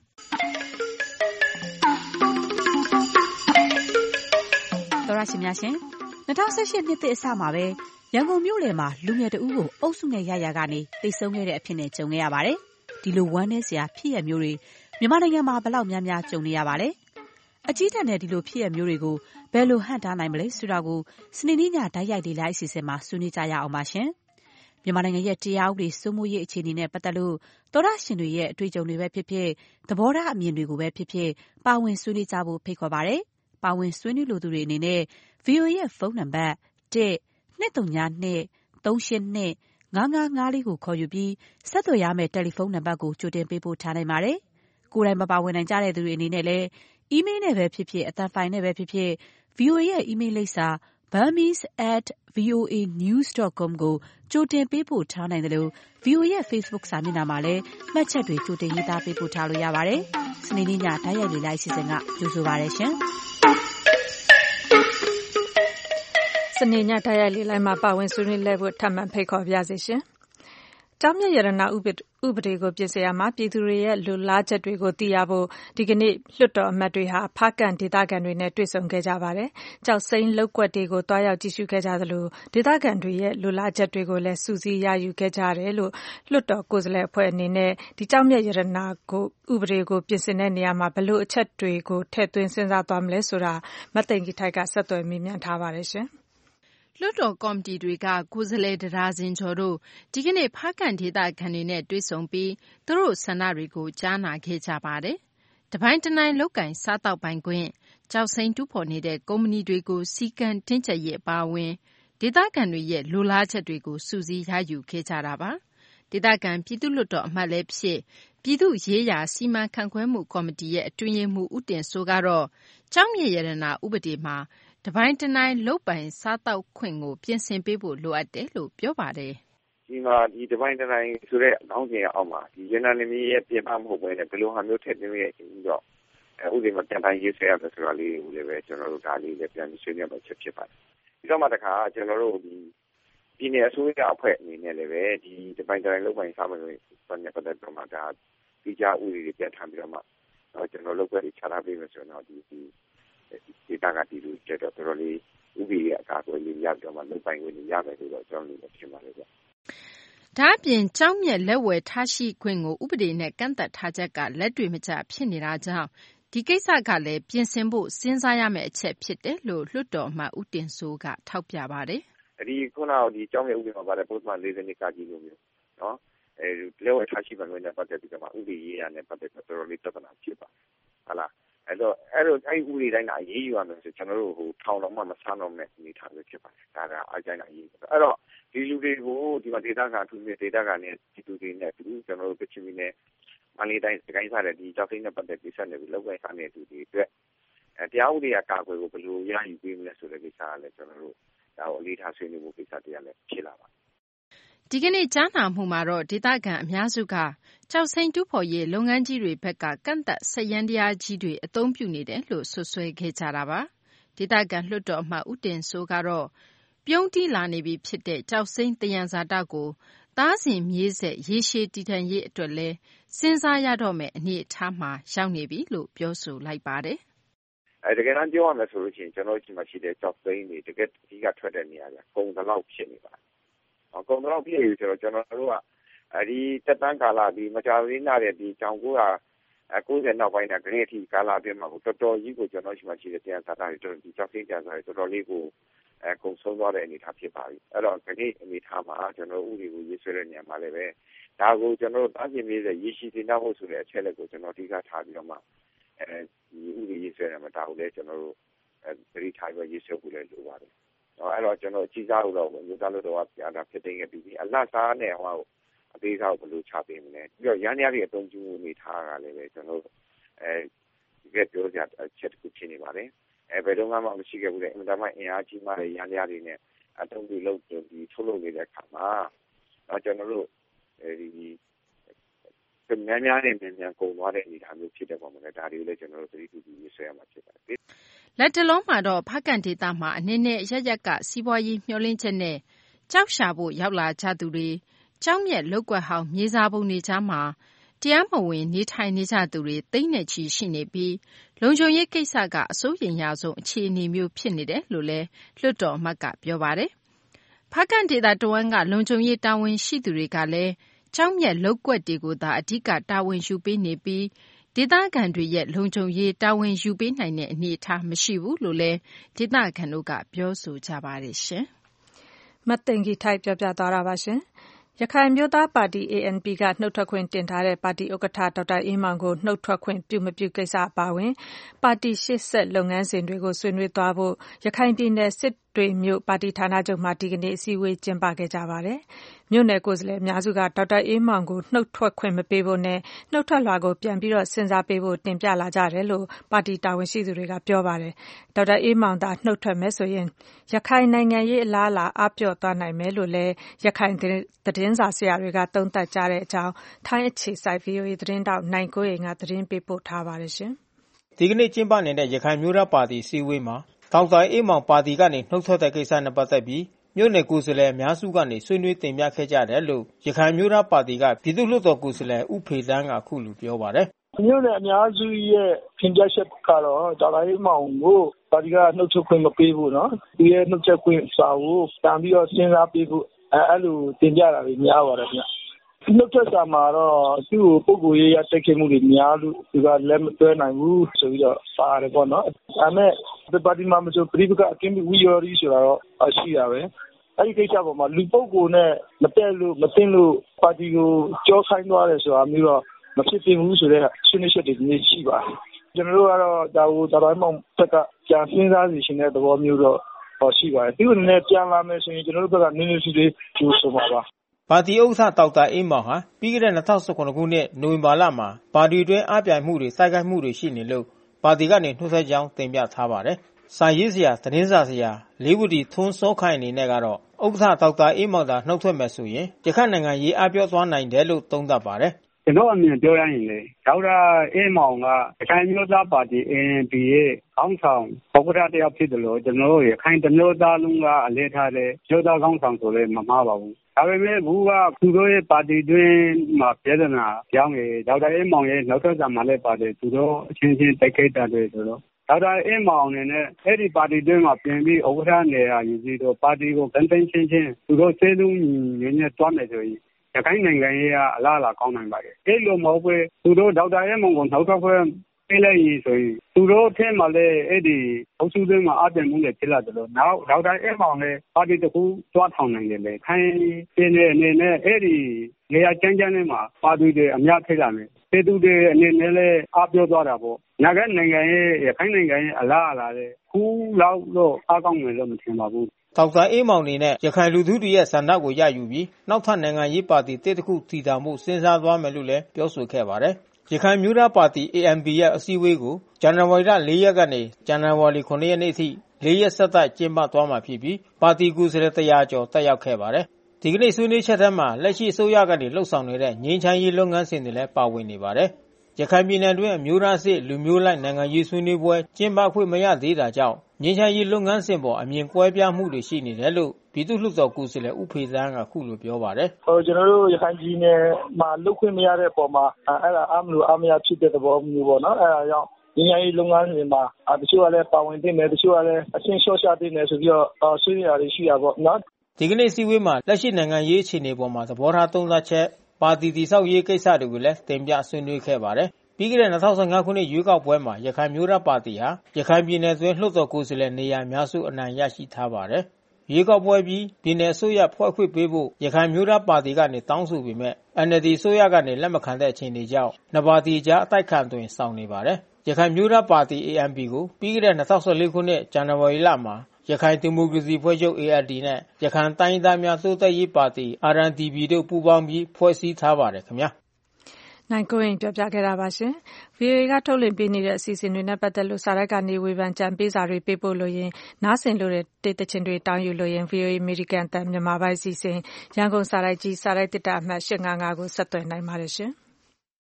။သောရရှင်များရှင်2018နှစ်သစ်အစမှာပဲရန်ကုန်မြို့လယ်မှာလူငယ်တဦးကိုအုပ်စုနဲ့ရရကနေတိတ်ဆုံးခဲ့တဲ့အဖြစ်နဲ့ကြုံခဲ့ရပါတယ်။ဒီလိုဝမ်းနည်းစရာဖြစ်ရမျိုးတွေမြန်မာနိုင်ငံမှာဘယ်လောက်များများကြုံနေရပါလဲ။အကြီးတန်းတဲ့ဒီလိုဖြစ်ရမျိုးတွေကိုဘယ်လိုဟန့်တားနိုင်မလဲဆိုတာကိုစနေနေ့ညတိုက်ရိုက်လေ့လာအစီအစဉ်မှာဆွေးနွေးကြရအောင်ပါရှင်။မြန်မာနိုင်ငံရဲ့တရားဥပဒေစိုးမိုးရေးအခြေအနေနဲ့ပတ်သက်လို့သောတရှင်တွေရဲ့အတွေ့အကြုံတွေပဲဖြစ်ဖြစ်သဘောထားအမြင်တွေကိုပဲဖြစ်ဖြစ်ပါဝင်ဆွေးနွေးကြဖို့ဖိတ်ခေါ်ပါတယ်။ပါဝင်ဆွေးနွေးလိုသူတွေအနေနဲ့ VOA ရဲ့ဖုန်းနံပါတ် 1-202-382-5554 ကိုခေါ်ယူပြီးဆက်သွယ်ရမယ့်တယ်လီဖုန်းနံပါတ်ကိုကြိုတင်ပေးပို့ထားနိုင်ပါတယ်။ကိုယ်တိုင်မပါဝင်နိုင်ကြတဲ့သူတွေအနေနဲ့လည်းအီးမေးလ်နဲ့ပဲဖြစ်ဖြစ်အသံဖိုင်နဲ့ပဲဖြစ်ဖြစ် VOA ရဲ့အီးမေးလ်လိပ်စာ burmese@voanews.com ကိုကြိုတင်ပေးပို့ထားနိုင်တယ်လို့ VOA ရဲ့ Facebook စာမျက်နှာမှာလည်းမှတ်ချက်တွေကြိုတင်ရေးသားပေးပို့ထားလို့ရပါတယ်။စနေနေ့ညတိုက်ရိုက်လေ့လာအစီအစဉ်ကကြိုဆိုပါရရှင်။စနေညတိုက်ရိုက်လေ့လာမှာပါဝင်ဆွေးနွေးလဲဖို့ထပ်မံဖိတ်ခေါ်ပါရစေရှင်။ကျောက်မျက်ရတနာဥပဒေကိုပြင်ဆင်ရမှာပြည်သူတွေရဲ့လူလားချက်တွေကိုသိရဖို့ဒီကနေ့လွှတ်တော်အမတ်တွေဟာဖားကန့်ဒေသခံတွေနဲ့တွေ့ဆုံခဲ့ကြပါတယ်။ကျောက်စိမ်းလုပ်ကွက်တွေကိုတွားရောက်ကြည့်ရှုခဲ့ကြသလိုဒေသခံတွေရဲ့လူလားချက်တွေကိုလည်းစုစည်းရယူခဲ့ကြတယ်လို့လွှတ်တော်ကိုယ်စားလှယ်အဖွဲ့အနေနဲ့ဒီကျောက်မျက်ရတနာကိုဥပဒေကိုပြင်ဆင်တဲ့နေရာမှာဘယ်လိုအချက်တွေကိုထည့်သွင်းစဉ်းစားသွားမလဲဆိုတာမသိင်္ဂီထိုက်ကဆက်သွယ်မေးမြန်းထားပါတယ်ရှင်။လွှတ်တော်ကော်မတီတွေကကိုယ်စားလှယ်တစ်ဒါဇင်ကျော်တို့ဒီကနေ့ဖားကန့်ဒေသခံတွေနဲ့တွေ့ဆုံပြီးသူတို့ဆန္ဒတွေကိုကြားနာခဲ့ကြပါတယ်။တပိုင်းတနိုင်လုပ်ကင်စားတောက်ပိုင်ခွင့်ကျောက်စိမ်းတူးဖော်နေတဲ့ကုမ္ပဏီတွေကိုစီကံတင်းကျပ်ရေးအပါအဝင်ဒေသခံတွေရဲ့လိုလားချက်တွေကိုစုစည်းရယူခဲ့ကြတာပါ။ဒေသခံပြည်သူ့လွှတ်တော်အမတ်လည်းဖြစ်ပြည်သူ့ရေးရာစီမံခန့်ခွဲမှုကော်မတီရဲ့အတွင်းရေးမှူးဦးတင်စိုးကတော့ကျောက်မြေရတနာဥပဒေမှာတပိုင်းတနိုင်လုပ်ပိုင်စားတောက်ခွင့်ကိုပြင်ဆင်ပေးဖို့လိုအပ်တယ်လို့ပြောပါတယ်။ဒီမှာဒီတပိုင်းတနိုင်ဆိုတဲ့အောင်းကျင်အောက်မှာဒီရန်နာနေမီရဲ့ပြင်ပမဟုတ်ဘဲနဲ့ဘယ်လိုဟာမျိုးထည့်သွင်းရပြီးတော့ဥပဒေမှာပြန်တိုင်းရေးဆွဲရမယ်ဆိုတာလေးကိုလည်းပဲကျွန်တော်တို့ဒါလေးလည်းပြန်ဆွေးနွေးမှာဖြစ်ပါတယ်။ပြီးတော့မှတခါကျွန်တော်တို့ဒီပြည်နယ်အစိုးရအဖွဲ့အနေနဲ့လည်းပဲဒီတပိုင်းတနိုင်လုပ်ပိုင်စားမယ်ဆိုတဲ့ပတ်သက်တော့မှဒါဒီကြားဥပဒေတွေပြန်ထမ်းပြီးတော့မှကျွန်တော်လုပ်ခွင့်ချထားပေးမယ်ဆိုတော့ဒီဒေသကဒီလိုကျတော့တော်တော်လေးဥပဒေအကာအကွယ်လေးရပြီးတော့မှလုပ်ပိုင်ခွင့်ရမယ်လို့တော့ကျွန်တော်တို့ထင်ပါတယ်ဗျ။ဒါအပြင်ကျောက်မျက်လက်ဝယ်ထားရှိခွင့်ကိုဥပဒေနဲ့ကန့်သတ်ထားချက်ကလက်တွေ့မကျဖြစ်နေတာကြောင့်ဒီကိစ္စကလည်းပြင်ဆင်ဖို့စဉ်းစားရမယ့်အချက်ဖြစ်တယ်လို့လွှတ်တော်အမတ်ဦးတင်စိုးကထောက်ပြပါတယ်။ဒီခုနကဒီကျောက်မျက်ဥပဒေမှာပါတယ်ပို့မှ40ကကြီးလိုမျိုးနော်လက်ဝယ်ထားရှိခွင့်နဲ့ပတ်သက်ပြီးတော့မှဥပဒေရေးရနဲ့ပတ်သက်တော့တော်တော်လေးပြဿနာဖြစ်ပါတယ်။ဟုတ်လားအဲ့ဥပဒေတိုင်းကအရေးယူရမယ်ဆိုကျွန်တော်တို့ထောင်တော်မှမဆန်းတော့မဲ့အနေထားမျိုးဖြစ်ပါတယ်ဒါကအကြိုက်အရေးအဲ့တော့ဒီလူတွေကိုဒီမှာဒေသခံသူတွေဒေသခံနဲ့ဒီလူတွေနဲ့ကျွန်တော်တို့ကချင်ပြည်နယ်မန္တလေးတိုင်းစကိုင်းစားတဲ့ဒီကျောက်စိမ်းနဲ့ပတ်သက်ပြီးဆက်နေပြီးလောက်ကိုင်းစားနေတဲ့သူတွေအတွက်တရားဥပဒေအကာအကွယ်ကိုဘယ်လိုရယူပေးမလဲဆိုတဲ့ကိစ္စကလည်းကျွန်တော်တို့ဒါကိုအလေးထားဆွေးနွေးဖို့ကိစ္စတရားလည်းဖြစ်လာပါတယ်ဒီကနေ့ကြားနာမှုမှာတော့ဒေသခံအများစုကကျောက်စိမ်းတူးဖော်ရေးလုပ်ငန်းကြီးတွေဘက်ကကန့်သက်စက်ယန္တရားကြီးတွေအသုံးပြုနေတယ်လို့ဆွဆွဲခဲ့ကြတာပါဒေသခံလွှတ်တော်အမတ်ဦးတင်စိုးကတော့ပြုံးတီးလာနေပြီဖြစ်တဲ့ကျောက်စိမ်းတယံဇာတကိုသားစဉ်မြေးဆက်ရေရှည်တည်ထံရေးအတွက်လဲစဉ်းစားရတော့မယ့်အနေအထားမှာရောက်နေပြီလို့ပြောဆိုလိုက်ပါတယ်တကယ်တမ်းပြောရမယ်ဆိုလို့ရှိရင်ကျွန်တော်ဒီမှာရှိတဲ့ကျောက်စိမ်းတွေတကယ်အဓိကထွက်တဲ့နေရာကကုန်သလောက်ဖြစ်နေပါတယ်ကုန်တော့ပြည့်ပြီဆိုတော့ကျွန်တော်တို့ကဒီတက်တန်းကာလဒီမကြာသေးနာတဲ့ဒီ1990နောက်ပိုင်းကဂရိအထိကာလအတွင်းမှာတော်တော်ကြီးကိုကျွန်တော်ရှိမှရှိတဲ့တရားစာသားတွေဒီကျောက်စိမ်းတရားစာတွေတော်တော်လေးကိုကုန်ဆုံးသွားတဲ့အနေအထားဖြစ်ပါပြီအဲ့တော့ဂရိအနေအထားမှာကျွန်တော်ဥပဒေကိုရေးဆွဲတဲ့နေရာမှာလည်းပဲဒါကိုကျွန်တော်တားမြစ်နေတဲ့ရရှိတင်တော့ဖို့ဆိုတဲ့အချက်လက်ကိုကျွန်တော်အဓိကထားပြီးတော့မှဒီဥပဒေရေးဆွဲရမှာဒါကိုလည်းကျွန်တော်တို့ဂရိထားပြီးရေးဆွဲဖို့လည်းလိုပါတယ်အဲ့တော့ကျွန်တော်အကြီးစားလို့တော့မြို့သားလို့တော့ပြတာဖြစ်တဲ့ပြီးအလတ်စားနဲ့ဟောအသေးစားကိုဘယ်လိုချပေးမလဲပြီးတော့ရန်ရည်အသုံးပြုနေထားတာလည်းပဲကျွန်တော်ဒီကပြောကြအချက်တစ်ခုဖြစ်နေပါတယ်ဘယ်တော့မှမရှိခဲ့ဘူးလေအင်တာနက်အင်အားကြီးမှလည်းရန်ရည်နဲ့အသုံးပြုလုပ်ပြီးထုတ်လုပ်နေတဲ့အခါမှာကျွန်တော်တို့ဒီများနဲ့မြန်ကုန်သွားတဲ့အနေအထားမျိုးဖြစ်တဲ့ပုံမှာဒါတွေကိုလည်းကျွန်တော်တို့သတိပြုရေးဆွဲရမှာဖြစ်ပါတယ်လက်တလုံးမှာတော့ဖားကန့်ဒေသမှာအနေနဲ့ရရက်ကစီးပွားရေးမျှော်လင့်ချက်နဲ့ကြောက်ရှာဖို့ရောက်လာကြသူတွေကျောက်မျက်လုပ်ကွက်ဟောင်းမြေစာပုံတွေကြားမှာတရားမဝင်နေထိုင်နေကြသူတွေသိန်းနဲ့ချီရှိနေပြီးလုံခြုံရေးကိစ္စကအစိုးရရဆုံးအခြေအနေမျိုးဖြစ်နေတယ်လို့လည်းလွှတ်တော်အမတ်ကပြောပါတယ်။ဖားကန့်ဒေသတဝန်းကလုံခြုံရေးတာဝန်ရှိသူတွေကလည်းကျောက်မျက်လုပ်ကွက်တွေကိုသာအဓိကတာဝန်ယူပေးနေပြီးဒေသခံတွေရဲ့လုံခြုံရေးတာဝန်ယူပေးနိုင်တဲ့အနေအထားမရှိဘူးလို့လည်းဒေသခံတို့ကပြောဆိုကြပါတယ်ရှင်။မသိင်္ဂီထိုက်ပြောပြသွားတာပါရှင်။ရခိုင်မျိုးသားပါတီ ANP ကနှုတ်ထွက်ခွင့်တင်ထားတဲ့ပါတီဥက္ကဋ္ဌဒေါက်တာအေးမောင်ကိုနှုတ်ထွက်ခွင့်ပြုမပြုကိစ္စအပါအဝင်ပါတီရှေ့ဆက်လုပ်ငန်းစဉ်တွေကိုဆွေးနွေးသွားဖို့ရခိုင်ပြည်နယ်စစ်တွေမြို့ပါတီဌာနချုပ်မှာဒီကနေ့အစည်းအဝေးကျင်းပခဲ့ကြပါတယ်။မြို့နယ်ကိုယ်စားလှယ်အများစုကဒေါက်တာအေးမောင်ကိုနှုတ်ထွက်ခွင့်မပေးဖို့နဲ့နှုတ်ထွက်လွှာကိုပြန်ပြီးစဉ်းစားပေးဖို့တင်ပြလာကြတယ်လို့ပါတီတာဝန်ရှိသူတွေကပြောပါတယ်။ဒေါက်တာအေးမောင်သာနှုတ်ထွက်မယ်ဆိုရင်ရခိုင်နိုင်ငံရေးအလားအလာအားပျော့သွားနိုင်မယ်လို့လည်းရခိုင်သတင်းစာဆရာတွေကသုံးသပ်ကြတဲ့အကြောင်းထိုင်းအခြေစိုက် VOA သတင်းတောက်နိုင်ကိုရင်ကသတင်းပေးပို့ထားပါတယ်ရှင်။ဒီကနေ့ကျင်းပနေတဲ့ရခိုင်မျိုးသားပါတီစည်းဝေးမှာဒေါက်တာအေးမောင်ပါတီကနေနှုတ်ထွက်တဲ့ကိစ္စနဲ့ပတ်သက်ပြီးမြို့နယ်ကိုယ်စားလှယ်အများစုကနေဆွေးနွေးတင်ပြခဲ့ကြတယ်လို့ရခိုင်မျိုးသားပါတီကပြည်သူ့လွှတ်တော်ကိုယ်စားလှယ်ဦးဖေသန်းကအခုလိုပြောပါတယ်။မြို့နယ်အများစုရဲ့ပြင်ပြချက်ကတော့ဒေါက်တာအေးမောင်ကိုပါတီကနှုတ်ထွက်ခွင့်မပေးဘူးနော်။သူရဲ့နှုတ်ထွက်ခွင့်စာကိုပြန်ပြီးစဉ်းစားပေးဖို့အဲ့လိုတင်ပြတာတွေများပါတယ်ဗျ။နှုတ်ထွက်စာမှာတော့သူ့ကိုပုဂ္ဂိုလ်ရေးရတက်ခဲ့မှုတွေများလို့သူကလက်မတွဲနိုင်ဘူးဆိုပြီးတော့ပါတယ်ပေါ့နော်။ဒါမဲ့ဒီပါတီမှာမဆိုပြိပကအကင်းဝီယော်ရီဆိုတာတော့ရှိရပဲ။အဲ့ဒီကိစ္စပေါ်မှာလူပုဂ္ဂိုလ်နဲ့မတက်လို့မသိလို့ပါတီကိုကြောခိုင်းသွားတယ်ဆိုတာမျိုးတော့မဖြစ်သင့်ဘူးဆိုတဲ့ဆွေးနွေးချက်တွေနေရှိပါတယ်။ကျွန်တော်တို့ကတော့ဒါကိုဒါတိုင်းမှတက်ကပြန်စဉ်းစားစီရှင်တဲ့သဘောမျိုးတော့ရှိပါတယ်။ဒီလိုနဲ့ပြန်လာမယ်ဆိုရင်ကျွန်တော်တို့ဘက်ကနည်းနည်းစီလေးကြိုးဆိုပါပါပါတီဥက္ကဋ္ဌဒေါက်တာအေးမောင်ဟာပြီးခဲ့တဲ့2019ခုနှစ်နိုဝင်ဘာလမှာပါတီတွင်းအပြိုင်မှုတွေတိုက်ခိုက်မှုတွေရှိနေလို့ပါတီကနေနှုတ်ဆက်ကြောင်းတင်ပြထားပါတယ်။စာရေးဆရာသတင်းစာဆရာလေးဝတီထွန်းစောခိုင်အနေနဲ့ကတော့ဥက္ကဋ္ဌဒေါက်တာအေးမောင်သာနှုတ်ထွက်မယ်ဆိုရင်ရခိုင်နိုင်ငံရေးအပြောသွားနိုင်တယ်လို့သုံးသပ်ပါတယ်။ကျွန်တော်အမြင်ပြောရရင်လေဒေါက်တာအေးမောင်ကရခိုင်မျိုးသားပါတီ ANP ရဲ့ခေါင်းဆောင်ဥက္ကဋ္ဌတယောက်ဖြစ်တယ်လို့ကျွန်တော်ရခိုင်တမျိုးသားလုံးကအလေးထားတဲ့မျိုးသားခေါင်းဆောင်ဆိုလည်းမမှားပါဘူး။ဒါပေမဲ့ဘူးကသူတို့ရဲ့ပါတီတွင်းမှာပြည်ထနာကြောင်းရဲ့ဒေါက်တာအေးမောင်ရဲ့နောက်ထပ်စာမှလည်းပါတယ်သူတို့အချင်းချင်းတိုက်ခိုက်တာတွေဆိုတော့ဒေါက်တာအေးမောင်အနေနဲ့အဲ့ဒီပါတီတွင်းမှာပြင်ပြီးဥက္ကဋ္ဌနေရာယူပြီးတော့ပါတီကိုကန်တိုင်းချင်းချင်းသူတို့စေလုံးညီနဲ့တွားမယ်ဆိုရင်ရခိုင်နိုင်ငံရေးအလားအလာကောင်းနိုင်ပါတယ်အဲ့လိုမဟုတ်ပဲသူတို့ဒေါက်တာအေးမောင်ကိုနောက်ထပ်ပေးလိုက်ရင်ဆိုရင်သူတို့ထဲမှာလည်းအဲ့ဒီအုပ်စုတွေမှာအပြည့်မှုနဲ့ဖြစ်လာတယ်လို့နောက်ဒေါက်တာအေးမောင်လည်းပါတီတစ်ခုတွားထောင်နိုင်တယ်လေခိုင်ပြင်းတဲ့အနေနဲ့အဲ့ဒီနေရာချမ်းချမ်းလေးမှာပါတီတွေအများဖြစ်လာမယ်ပြည်သူတွေအနေနဲ့လည်းအပြောသွားတာပေါ့နိုင်ငံရဲ့ရခိုင်နိုင်ငံရဲ့အလားအလာလည်းခုလောက်တော့အားကောင်းမယ်လို့မထင်ပါဘူးဒေါက်တာအေးမောင်အနေနဲ့ရခိုင်လူထုတွေရဲ့ဆန္ဒကိုရယူပြီးနောက်ထပ်နိုင်ငံရေးပါတီတစ်ခုတည်ထောင်မှုစဉ်းစားသွားမယ်လို့လည်းပြောဆိုခဲ့ပါတယ်ရခိုင်မျိုးသားပါတီ ANP ရဲ့အစည်းအဝေးကိုဇန်နဝါရီလ4ရက်ကနေဇန်နဝါရီ9ရက်နေ့အထိ4ရက်ဆက်တိုက်ကျင်းပသွားမှာဖြစ်ပြီးပါတီကိုယ်စားလှယ်100ကျော်တက်ရောက်ခဲ့ပါတယ်ဒီကနေ့ဆွေးနွေးချက်ထဲမှာလက်ရှိအစိုးရကနေလှုပ်ဆောင်နေတဲ့ငြိမ်းချမ်းရေးလုပ်ငန်းစဉ်တွေလည်းပါဝင်နေပါတယ်ရခိုင်ပြည်နယ်တွင်းအမျိုးသားစစ်လူမျိုးလိုက်နိုင်ငံရေးဆွေးနွေးပွဲကျင်းပခွင့်မရသေးတာကြောင့်ငြိမ်းချမ်းရေးလုပ်ငန်းစဉ်ပေါ်အမြင်ကွဲပြားမှုတွေရှိနေတယ်လို့ပြည်သူ့လွှတ်တော်ကိုယ်စားလှယ်ဦးဖေသန်းကခုလိုပြောပါတယ်ကျွန်တော်တို့ရခိုင်ပြည်နယ်မှာလုပ်ခွင့်မရတဲ့အပေါ်မှာအဲ့ဒါအားမလို့အားမရဖြစ်တဲ့သဘောမျိုးပေါ့နော်အဲ့ဒါကြောင့်ငြိမ်းချမ်းရေးလုပ်ငန်းစဉ်မှာတချို့ကလည်းပါဝင်သိမယ်တချို့ကလည်းအရှင်းလျှော့ချသိမယ်ဆိုပြီးတော့ဆွေးနွေးရတာရှိတာပေါ့နော်ဒီကနေ့စည်းဝေးမှာလက်ရှိနိုင်ငံရေးအခြေအနေပေါ်မှာသဘောထားသုံးသပ်ချက်ပါတီတည်ဆောက်ရေးကိစ္စတွေကိုလည်းတင်ပြဆွေးနွေးခဲ့ပါတယ်ပြီးခဲ့တဲ့2015ခုနှစ်ရွေးကောက်ပွဲမှာရခိုင်မျိုးသားပါတီဟာရခိုင်ပြည်နယ်တွင်းလွှတ်တော်ကိုယ်စားလှယ်နေရာအများစုအနိုင်ရရှိထားပါတယ်။ရွေးကောက်ပွဲပြီးပြည်နယ်အစိုးရဖွဲ့ခွင့်ပေးဖို့ရခိုင်မျိုးသားပါတီကနေတောင်းဆိုပေမဲ့ NLD အစိုးရကနေလက်မခံတဲ့အခြေအနေကြောင့်နှစ်ပါတီကြားအတိုက်ခံတွင်ဆောင်နေပါတယ်။ရခိုင်မျိုးသားပါတီ ANP ကိုပြီးခဲ့တဲ့2014ခုနှစ်ဇန်နဝါရီလမှာရခိုင်ဒီမိုကရေစီဖွဲ့ချုပ် ARD နဲ့ရခိုင်တိုင်းသားများတိုးတက်ရေးပါတီ RNDP တို့ပူးပေါင်းပြီးဖွဲ့စည်းထားပါတယ်ခင်ဗျာနိုင်ကိုရင်ပြောပြခဲ့တာပါရှင်။ VOA ကထုတ်လွှင့်ပေးနေတဲ့အစီအစဉ်တွေနဲ့ပတ်သက်လို့စာရိုက်ကနေဝေဖန်ကြံပေးစာတွေပေးပို့လို့ရင်နားဆင်လို့တဲ့တေးသချင်းတွေတောင်းယူလို့ရင် VOA American တန်မြန်မာပိုင်းအစီအစဉ်ရန်ကုန်စာရိုက်ကြီးစာရိုက်တစ်တာအမှတ်855ကိုဆက်သွယ်နိုင်ပါတယ်ရှင်။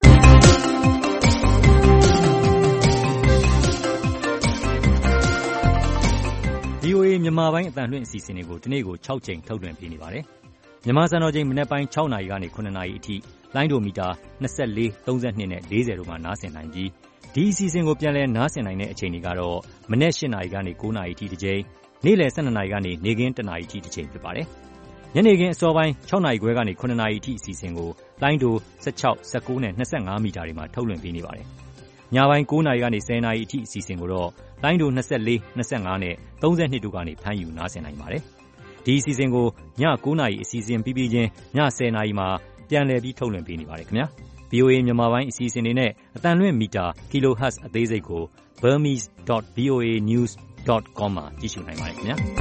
VOA မြန်မာပိုင်းအသံလွှင့်အစီအစဉ်တွေကိုဒီနေ့ကို6ချိန်ထုတ်လွှင့်ပေးနေပါတယ်။မြန်မာစံတော်ချိန်မနက်ပိုင်း6နာရီကနေ9နာရီအထိလိုင်းဒိုမီတာ24 32နဲ့40တို့မှာနားဆင်နိုင်ပြီးဒီအစီအစဉ်ကိုပြန်လည်နားဆင်နိုင်တဲ့အချိန်တွေကတော့မနက်8နာရီကနေ9နာရီအထိတစ်ချိန်နေ့လယ်12နာရီကနေနေ့ခင်း1နာရီအထိတစ်ချိန်ဖြစ်ပါတယ်။ညနေခင်းအစောပိုင်း6နာရီခွဲကနေ9နာရီအထိအစီအစဉ်ကိုလိုင်းဒို16 19နဲ့25မီတာတွေမှာထုတ်လွှင့်ပေးနေပါတယ်။ညပိုင်း9 နာရီကနေ 10 နာရီအထိအစီအစဉ်ကိုတော့လိုင်းဒို24, 25နဲ့ 32တို့ကနေဖမ်းယူနားဆင်နိုင်ပါတယ်။ဒီအစီအစဉ်ကိုည9 နာရီအစီအစဉ်ပြီးပြီးချင်းည10 နာရီမှာပြန်လည်ပြီးထုတ်လွှင့်ပေးနေပါတယ်ခင်ဗျာ။ VOA မြန်မာပိုင်းအစီအစဉ်တွေနဲ့အသံလွှင့်မီတာ kilohertz အသေးစိတ်ကို burmese.voanews.com မှာကြည့်ရှုနိုင်ပါတယ်ခင်ဗျာ။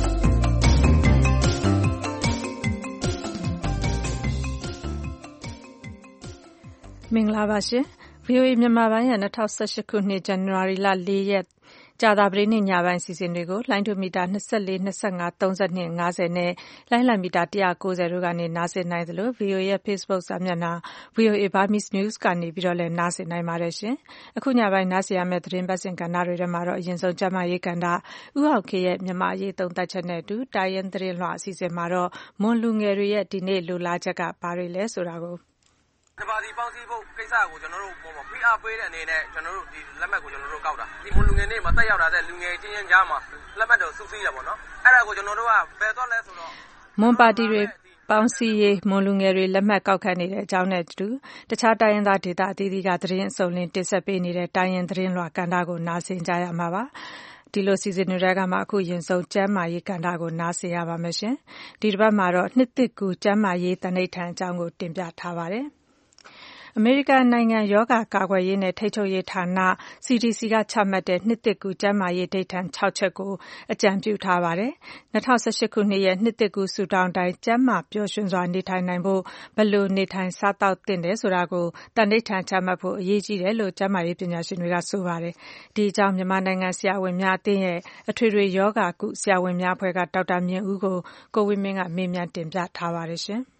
မင်္ဂလာပါရှင်။ VOA မြန်မာပိုင်းရဲ့2018ခုနှစ်ဇန်နဝါရီလ4ရက်ကြာသပတေးနေ့ညပိုင်းအစီအစဉ်တွေကိုလိုင်းဒိုမီတာ24, 25, 32, 50နဲ့လိုင်းလံမီတာ190တို့ကနေနားဆင်နိုင်သလို VOA ရဲ့ Facebook စာမျက်နှာ VOA Burmese News ကနေပြီးတော့လည်းနားဆင်နိုင်ပါတယ်ရှင်။အခုညပိုင်းနားဆင်ရမယ့်သတင်းပတ်စဉ်ကဏ္ဍတွေထဲမှာတော့အရင်ဆုံးကျမရေးကဏ္ဍဥဟောက်ခေရဲ့မြန်မာရေးသုံးသပ်ချက်နဲ့အတူတိုင်းရင်းသတင်းလွှာအစီအစဉ်မှာတော့မွန်လူငယ်တွေရဲ့ဒီနေ့လိုလားချက်ကဘာတွေလဲဆိုတာကိုတပါတီပေါင်းစည်းဖို့ကိစ္စကိုကျွန်တော်တို့ဖိအားပေးတဲ့အနေနဲ့ကျွန်တော်တို့ဒီလက်မှတ်ကိုကျွန်တော်တို့ကောက်တာဒီမွန်လူငယ်နေ့မှာတက်ရောက်လာတဲ့လူငယ်ချင်းချင်းကြားမှာလက်မှတ်တော့စုစည်းရပါတော့အဲ့ဒါကိုကျွန်တော်တို့ကဘယ်တော့လဲဆိုတော့မွန်ပါတီတွေပေါင်းစည်းရေးမွန်လူငယ်တွေလက်မှတ်ကောက်ခံနေတဲ့အကြောင်းနဲ့အတူတခြားတိုင်းရင်းသားဒေသအသီးသီးကသတင်းအစုံလင်တင်ဆက်ပေးနေတဲ့တိုင်းရင်းသတင်းလွှာကဏ္ဍကိုနားဆင်ကြရမှာပါဒီလိုစီစဉ်တွေကမှအခုရင်ဆုံးကျမ်းမာရေးကဏ္ဍကိုနားဆင်ရပါမယ်ရှင်ဒီတစ်ပတ်မှာတော့နှစ်သစ်ကူကျမ်းမာရေးတနိဋ္ဌာန်အကြောင်းကိုတင်ပြထားပါတယ်အမေရိကန်နိုင်ငံရောဂါကာကွယ်ရေးနဲ့ထိန်းချုပ်ရေးဌာန CDC ကချမှတ်တဲ့နှစ်သစ်ကူကျန်းမာရေးဒိဋ္ဌာန်6ချက်ကိုအကြံပြုထားပါတယ်။2018ခုနှစ်ရဲ့နှစ်သစ်ကူဆုတောင်းတိုင်းကျန်းမာပျော်ရွှင်စွာနေထိုင်နိုင်ဖို့ဘယ်လိုနေထိုင်စားသောက်သင့်တယ်ဆိုတာကိုတနိဋ္ဌာန်ချမှတ်ဖို့အရေးကြီးတယ်လို့ကျန်းမာရေးပညာရှင်တွေကဆိုပါတယ်။ဒီအကြောင်းမြန်မာနိုင်ငံဆရာဝန်များအသင်းရဲ့အထွေထွေရောဂါကုဆရာဝန်များအဖွဲ့ကဒေါက်တာမြင့်ဦးကိုကိုဝင်းမင်းကမေးမြန်းတင်ပြထားပါတယ်ရှင်။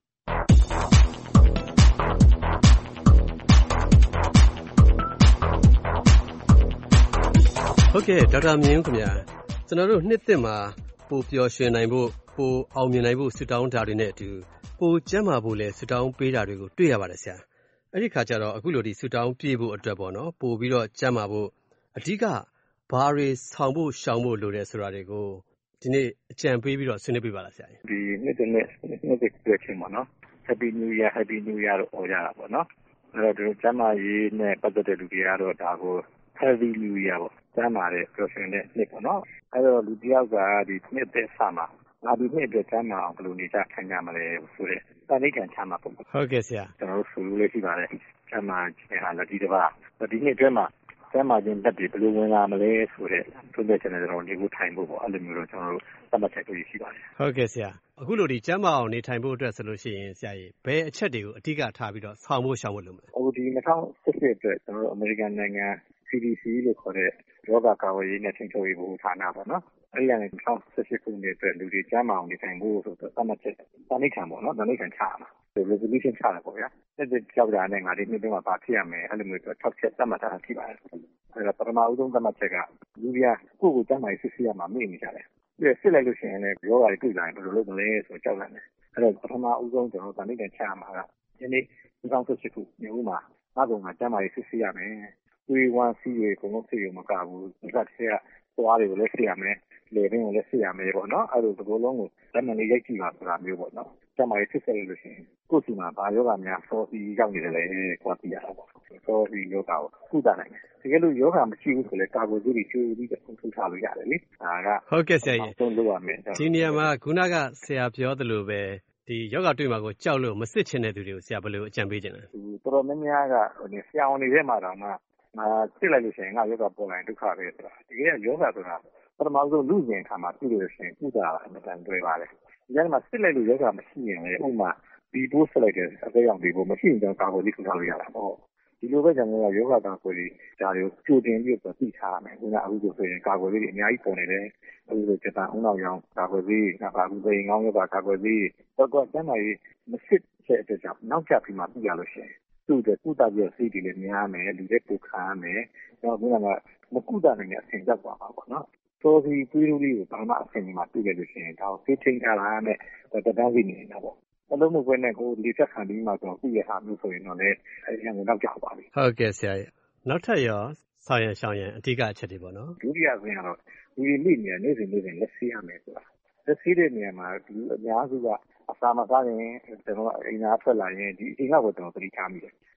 ဟုတ်ကဲ့ဒေါက်တာမြင့်ဦးခင်ဗျာကျွန်တော်တို့နှစ်သစ်မှာပိုပျော်ရွှင်နိုင်ဖို့ပိုအောင်မြင်နိုင်ဖို့ဆုတောင်းတာတွေနဲ့အတူပိုကျန်းမာဖို့လည်းဆုတောင်းပေးတာတွေကိုတွေ့ရပါတယ်ဆရာအဲ့ဒီခါကျတော့အခုလိုဒီဆုတောင်းပြည့်ဖို့အတွက်ပေါ့နော်ပိုပြီးတော့ကျန်းမာဖို့အဓိကဘာတွေဆောင်ဖို့ရှောင်ဖို့လိုတယ်ဆိုတာတွေကိုဒီနေ့အကြံပေးပြီးတော့ဆွေးနွေးပြပါလားဆရာဒီနှစ်သစ်ပြည့်ချင်းပေါ့နော် Happy New Year Happy New Year လို့ပြောကြတာပေါ့နော်အဲ့တော့ဒီကျန်းမာရေးနဲ့ပတ်သက်တဲ့လူတွေကတော့ဒါကို Happy New Year ပေါ့ကျမ်းမာတဲ့ပျော်ရွှင်တဲ့နှစ်ပေါ့နော်အဲ့တော့လူတယောက်ကဒီနှစ်သက်ဆာမှာငါဒီနှစ်အတွက်ကျမ်းမာအောင်ဘယ်လိုနေကြခံကြမလဲဆိုတဲ့တဏှိကံချမှာပေါ့ဟုတ်ကဲ့ဆရာကျွန်တော်တို့ဆိုလို့ရှိပါတယ်ကျမ်းမာခြင်းဟာလည်းဒီတစ်ပါးဒီနှစ်အတွက်မှာကျမ်းမာခြင်းတက်ပြီးဘယ်လိုဝင်လာမလဲဆိုတဲ့သုံးသက်ချက်နဲ့ကျွန်တော်နေဖို့ထိုင်ဖို့ပေါ့အဲ့လိုမျိုးတော့ကျွန်တော်တို့သတ်မှတ်ချက်တွေရှိပါတယ်ဟုတ်ကဲ့ဆရာအခုလိုဒီကျမ်းမာအောင်နေထိုင်ဖို့အတွက်ဆိုလို့ရှိရင်ဆရာကြီးဘယ်အချက်တွေကိုအဓိကထားပြီးတော့ဆောင်ဖို့ရှောင်ဖို့လုပ်မလဲအခုဒီ2018အတွက်ကျွန်တော်တို့အမေရိကန်နိုင်ငံ CDC လို့ခေါ်တဲ့ရောဂါကာကွယ်ရေးနဲ့ထိန်းချုပ်ရေးဗဟိုဌာနပေါ့နော်။အဲဒီကနေ2018ခုနှစ်အတွက်လူတွေကျန်းမာအောင်နေထိုင်ဖို့ဆိုတော့သတ်မှတ်ချက်တဏှိခံပေါ့နော်။တဏှိခံချရမှာ။ resolution ချတာပေါ့ဗျာ။တစ်ကြောက်တာနဲ့ငါဒီနှစ်တော့ဘာဖြစ်ရမယ်အဲ့လိုမျိုး6ချက်သတ်မှတ်ထားရှိပါတယ်။အဲ့တော့ပထမဦးဆုံးသတ်မှတ်ချက်ကလူတွေကကိုယ့်ကိုကျန်းမာရေးစစ်ဆေးရမှာမေ့နေကြတယ်။ပြီးစစ်လိုက်လို့ရှိရင်လည်းရောဂါတွေတွေ့လာရင်ဘယ်လိုလုပ်မလဲဆိုကြောက်လာတယ်။အဲ့တော့ပထမဦးဆုံးကျွန်တော်တဏှိခံချရမှာကဒီနေ့2018ခုနှစ်မှာငါ့ကောင်ကကျန်းမာရေးစစ်ဆေးရမယ်။သွေးဝမ်းစီးတွေအကုန်လုံးစစ်ရုံမကဘူး။ဒီကတည်းကသွားတွေကိုလည်းစစ်ရမယ်။လေပင်ကိုလည်းစစ်ရမယ်ပေါ့နော်။အဲ့လိုဒီလိုလုံးကိုလက်မှန်လေးရိုက်ကြည့်ပါဆိုတာမျိုးပေါ့နော်။ကျန်းမာရေးစစ်ဆေးလို့ရှိရင်ကိုယ့်စီမှာဘာယောဂများစောစီရောက်နေတယ်လေကိုယ်သိရတာပေါ့။စောစီယောဂကိုကုသနိုင်တယ်။တကယ်လို့ယောဂမရှိဘူးဆိုလည်းကာကွယ်ဆေးတွေကျိုးပြီးတော့ထုတ်ထားလို့ရတယ်လေ။ဒါကဟုတ်ကဲ့ဆရာကြီးဆုံးလုပ်ရမယ်။ဒီနေရာမှာခုနကဆရာပြောသလိုပဲဒီယောဂတွေ့မှာကိုကြောက်လို့မစစ်ချင်တဲ့သူတွေကိုဆရာဘယ်လိုအကြံပေးချင်လဲ။တော်တော်များများကဆရာဝန်တွေထဲမှာတော့ငါစစ်လိုက်လို့ရှိရင်ငါယောဂပေါ်လာရင်ဒုက္ခပဲဆိုတာတကယ်ကယောဂဆိုတာပထမဆုံးလူကျင်ခါမှာပြုလို့ရှိရင်ကုသတာအမှန်တန်တွေ့ပါတယ်ဒီကနေ့မှာစစ်လိုက်လို့ယောဂမရှိရင်လည်းဥမာဒီပိုးဆက်လိုက်တဲ့အသေးအောင်တွေကိုမရှိရင်တော့ကာကွယ်ပြီးကုသလို့ရတာပေါ့ဒီလိုပဲကျွန်တော်ကယောဂကာကွယ်ရေးဒါတွေကိုကြိုတင်ပြီးတော့သိထားရမယ်ခုနအခုဆိုရင်ကာကွယ်ရေးတွေအများကြီးပေါ်နေတယ်အခုဆိုကျတာအောင်နောက်ရောင်ကာကွယ်ရေးကာကွယ်ရေးငောင်းယောဂကာကွယ်ရေးတော့ကျန်းမာရေးမစစ်တဲ့အတွက်ကြောင့်နောက်ကျပြီးမှပြရလို့ရှိရင်သူ့တဲ့ကုသပြည့်စိတ်တွေလည်းများမယ်လူတွေပိုခံရမယ်တော့ခုနကမကုသနိုင်တဲ့အဆင့်ရောက်သွားပါပေါ့နော်ဆိုပြီးတွေးလို့လေးကိုဘာမှအဆင်မှာတွေ့ရလို့ရှိရင်ဒါကိုသိချင်းထားတာနဲ့တတန်းစီနေတာပေါ့အလုံးမကွဲနဲ့ကိုလေးသက်ခံပြီးမှဆိုပြီးရတာမျိုးဆိုရင်တော့လည်းအဲဒီကနောက်ကျပါပြီဟုတ်ကဲ့ဆရာကြီးနောက်ထပ်ရောဆောင်ရန်ရှောင်ရန်အဓိကအချက်တွေပေါ့နော်ဒုတိယဆိုရင်တော့ဒီနေ့နေ့စဉ်လက်ဆေးရမယ်ဆိုတာလက်ဆေးတဲ့နေရာမှာဒီအများစုကအစာမစားရင်ကျွန်တော်အိမ်သားထွက်လာရင်ဒီအိမ်ကကိုကျွန်တော်သတိထားမိတယ်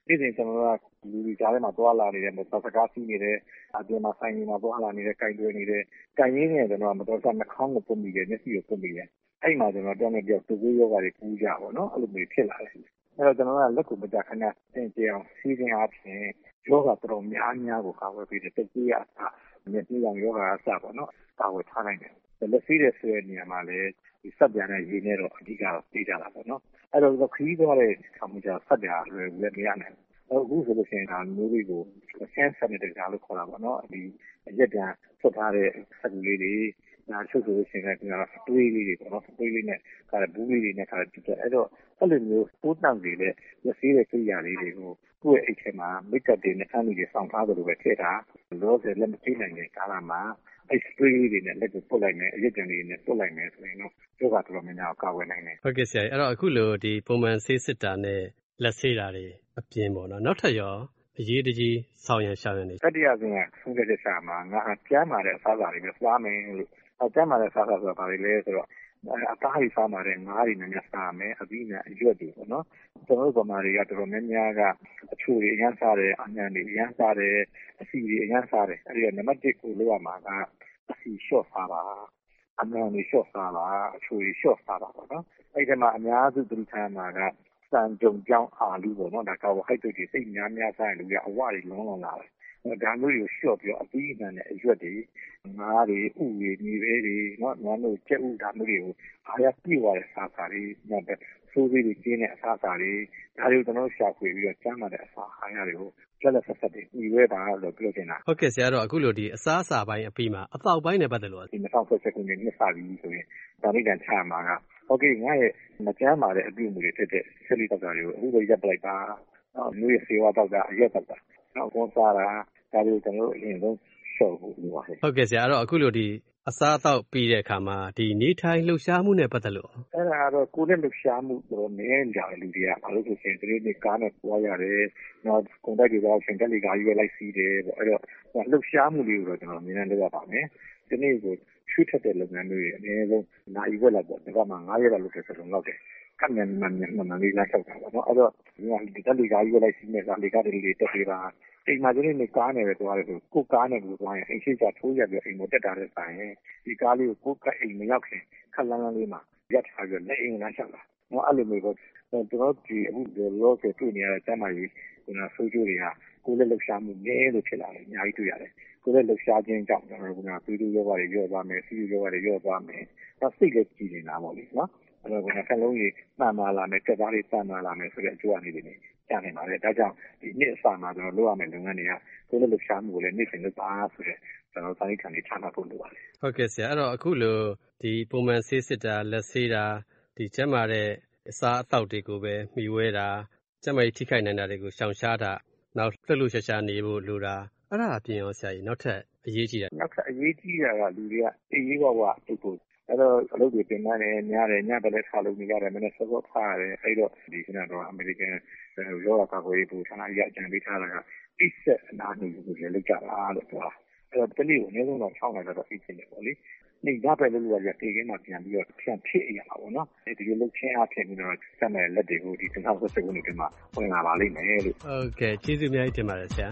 နေ့စဉ်ကျွန်တော်တို့ကလူတွေကြားထဲမှာသွားလာနေတယ်စကားစီးနေတယ်အပြင်မှာဆိုင်နေမှာသွားလာနေတယ်ကြိုင်တွယ်နေတယ်ကြိုင်ရင်းနဲ့ကျွန်တော်ကမတော်တဆနှာခေါင်းကိုပုတ်မိတယ်မျက်စိကိုပုတ်မိတယ်အဲ့မှာကျွန်တော်တယောက်နဲ့တယောက်သူ့ကိုယ်ယောဂါတွေကူးကြပါတော့အဲ့လိုမျိုးဖြစ်လာတယ်အဲ့တော့ကျွန်တော်ကလက်ကိုမကြခဏတင်ကြအောင်စီးခြင်းအပြင်ယောဂါတော်များများကိုကာဝယ်ပေးတယ်တက်ကြီးအစားမျက်စိရောင်ယောဂါအစားပေါ့နော်ကာဝယ်ထားနိုင်တယ်လက်စီးတဲ့ဆွဲနေရာမှာလည်းဒီစက်ပြားနဲ့ရေနဲ့တော့အဓိကပေးကြတာပေါ့နော်အဲ့တော့ခရီးသွားတဲ့ခါမှကျစက်ပြားလွယ်လည်းမရနိုင်အခုဆိုလို့ရှိရင်ဒါမျိုးတွေကိုဆန်းဆက်နေတဲ့ကြားလို့ခေါ်တာပေါ့နော်ဒီရက်ပြန်ဆွတ်ထားတဲ့စက်ကူလေးတွေနာချုပ်ဆိုလို့ရှိရင်လည်းအတွေးလေးတွေပေါ့နော်အတွေးလေးနဲ့ခါဘူးလေးတွေနဲ့ခါတူတယ်အဲ့တော့အဲ့လိုမျိုးပိုးတန့်နေတဲ့လက်စီးတဲ့ကိရိယာလေးတွေကိုသူ့ရဲ့အိတ်ထဲမှာမိတ်ကပ်တွေနဲ့အမ်းတွေဆောင်ထားသလိုပဲထည့်တာလောဆယ်လက်မပြေးနိုင်တဲ့ကာလမှာအဲ့စပရေးလေးတွေနဲ့လက်ကိုပုတ်လိုက်မယ်အရက်ပြန်လေးနဲ့ပုတ်လိုက်မယ်ဆိုရင်တော့ယောဂတော်တော်များများကာဝယ်နိုင်တယ်ဟုတ်ကဲ့ဆရာအဲ့တော့အခုလိုဒီပုံမှန်ဆေးစစ်တာနဲ့လက်ဆေးတာတွေအပြင်းပေါ့နော်နောက်ထပ်ရောအရေးတကြီးဆောင်ရန်ရှာရန်နေတတိယဆုံးကဆုံးဖြတ်ချက်ချမှာငါကျမ်းမာတဲ့အစားအစာတွေပဲစားမယ်လို့ကျမ်းမာတဲ့အစားအစာဆိုတာဘာတွေလဲဆိုတော့အသားတွေစားမှာတဲ့ငါးတွေနဲ့စားမယ်အသီးနဲ့အရွက်တွေပေါ့နော်ကျွန်တော်တို့ဗမာတွေကတော်တော်များများကအချိုတွေအရမ်းစားတယ်အညံတွေအရမ်းစားတယ်အစီတွေအရမ်းစားတယ်အဲ့ဒီနံပါတ်1ကိုလောက်ရမှာကအစီလျှော့စားပါအညံတွေလျှော့စားပါအချိုတွေလျှော့စားပါပေါ့နော်အဲ့ဒီမှာအများစုသူထားမှာကစံကြုံကြောင်းအာလူပေါ့နော်ဒါကာဝဟိုက်ဒရိတ်တွေစိတ်များများစားရင်လူရအဝတွေလုံးလုံးလာတယ်ဒါမျိုးတွေကိုလျှော့ပြီးတော့အသီးအနှံနဲ့အရွက်တွေငါးတွေဥတွေမြေပဲတွေနော်ငါတို့ကြက်ဥဒါမျိုးတွေကိုအားရပြည့်သွားတဲ့စားစာတွေနောက်ပဲဆိုးသေးတွေကျင်းတဲ့အစားအစာတွေဒါတွေကိုကျွန်တော်ရှာဖွေပြီးတော့ကျန်းမာတဲ့အစာအားရတွေကိုလက်လက်ဆက်ဆက်တွေညီဝဲပါလို့ပြောချင်တာဟုတ်ကဲ့ဆရာတော့အခုလိုဒီအစားအစာပိုင်းအပြီးမှာအသောက်ပိုင်းနဲ့ပတ်သက်လို့ဒီ2016ခုနှစ်နှစ်စာပြီးဆိုရင်ဒါမိကန်ချမှာကโอเคငါရဲ့မကျန်းမာတဲ့အပြုအမူတွေဖြစ်တဲ့ဆက်လီတောက်တာတွေကိုအခုပဲရပ်ပလိုက်ပါနော်မျိုးရစေဝါတောက်တာအရက်တောက်တာနော်ကောစားတာဒါတွေကိုကျွန်တော်တို့အရင်ဆုံးရှော့ဖို့လိုပါတယ်ဟုတ်ကဲ့ဆရာအဲ့တော့အခုလိုဒီအစားအသောက်ပြီးတဲ့အခါမှာဒီနေထိုင်လှုပ်ရှားမှုနဲ့ပတ်သက်လို့အဲ့ဒါကတော့ကိုယ်နဲ့လှုပ်ရှားမှုတော့နည်းကြတယ်လူတွေကဘာလို့ဆိုရင်ဒီနေ့ကားနဲ့ပွားရတယ်နောက်ကွန်တက်တွေတော့ရှင်တက်လီကားယူလိုက်စီးတယ်ပေါ့အဲ့တော့လှုပ်ရှားမှုလေးကိုတော့ကျွန်တော်အမြဲတမ်းလုပ်ရပါမယ်ဒီနေ့ကိုချွေးထက်တဲ့လုပ်ငန်းတွေအနည်းဆုံးနိုင်ဝက်လောက်ပေါ့ဒါကမှ9ရက်လောက်လုပ်တယ်ဆိုတော့လောက်တယ်ကပ်မြန်မှန်လေးလိုက်ချက်တာပေါ့နော်အဲ့တော့ဒီတက်လီကားယူလိုက်စီးမယ်ကလေကားတွေတက်ပေးပါအိမ်မှာဒီနေ့ကားနဲ့ပဲသွားတယ်ဆိုကိုကားနဲ့ကိုသွားရင်အိမ်ရှိကြထိုးရပြီးအိမ်ကိုတက်တာတဲ့ဆိုင်ဒီကားလေးကိုကအိမ်မရောက်ခင်ခက်လန်းလန်းလေးမှာရက်ထားပြီးလက်အိမ်လမ်းလျှောက်တာနော်အဲ့လိုမျိုးပေါ့ကျွန်တော်ဒီအခုလောဆယ်တွေ့နေရတဲ့ကျမ်းမာရေးဆိုးကျိုးတွေကကိုယ်လက်လှုပ်ရှားမှုနည်းလို့ဖြစ်လာတယ်အများကြီးတွေ့ရတယ်ကိုယ်လက်လှုပ်ရှားခြင်းကြောင့်ကျွန်တော်တို့ကသွေးတိုးယောဂတွေရော့သွားမယ်ဆီးယောဂတွေရော့သွားမယ်ဒါစိတ်လည်းကြည်နေတာပေါ့လေနော်အဲ့တော့ခက်လုံးကြီးမှန်ပါလာမယ်တက်သားလေးမှန်ပါလာမယ်ဆိုတဲ့အကျိုးအနေနဲ့ကြားနေပါတယ်ဒါကြောင့်ဒီနေ့အစမှာကျွန်တော်လုပ်ရမယ့်လုပ်ငန်းတွေကကိုယ်လက်လှုပ်ရှားမှုကိုလည်းနေ့စဉ်လုပ်ပါဆိုတဲ့ကျွန်တော်စာရိတ်ခံနေချမှတ်ဖို့လိုပါတယ်ဟုတ်ကဲ့ဆရာအဲ့တော့အခုလိုဒီပုံမှန်ဆေးစစ်တာလက်ဆေးတာဒီကျန်းမာတဲ့အစားအသောက်တွေကိုပဲမှီဝဲတာကျန်းမာရေးထိခိုက်နိုင်တာတွေကိုရှောင်ရှားတာနောက်လှုပ်လှုပ်ရှားရှားနေဖို့လိုတာအဲ့ဒါအပြင်ရောဆရာကြီးနောက်ထပ်အရေးကြီးတာနောက်ထပ်အရေးကြီးတာကလူတွေကအေးအေးဝဝလုပ်ဖို့အဲ့တော့အလုပ်တွေပြင်ပန်းနေများတယ်ညဘက်လည်းထားလို့နေရတယ်မနေ့စောစောထားရတယ်အဲ့တော့ဒီကနေ့တော့အမေရိကန်ရောဂါကာကွယ်ရေးဘူဌာနကြီးအကြံပေးထားတာကအိတ်ဆက်အနာနေကိုလည်းလုပ်ကြတာလို့ပြောတာအဲ့တော့တနေ့ကိုအနည်းဆုံးတော့6နိုင်တော့အိတ်ချင်တယ်ပေါ့လေနေညဘက်လည်းလို့ရတေခင်းမှာပြန်ပြီးတော့ပြန်ဖြစ်ရမှာပေါ့နော်ဒီလိုလုပ်ချင်းအဖြစ်ပြီးတော့စက်မဲ့လက်တွေကိုဒီ2016ခုနှစ်မှာဝင်လာပါလိမ့်မယ်လို့ဟုတ်ကဲ့ကျေးဇူးအများကြီးတင်ပါတယ်ဆရာ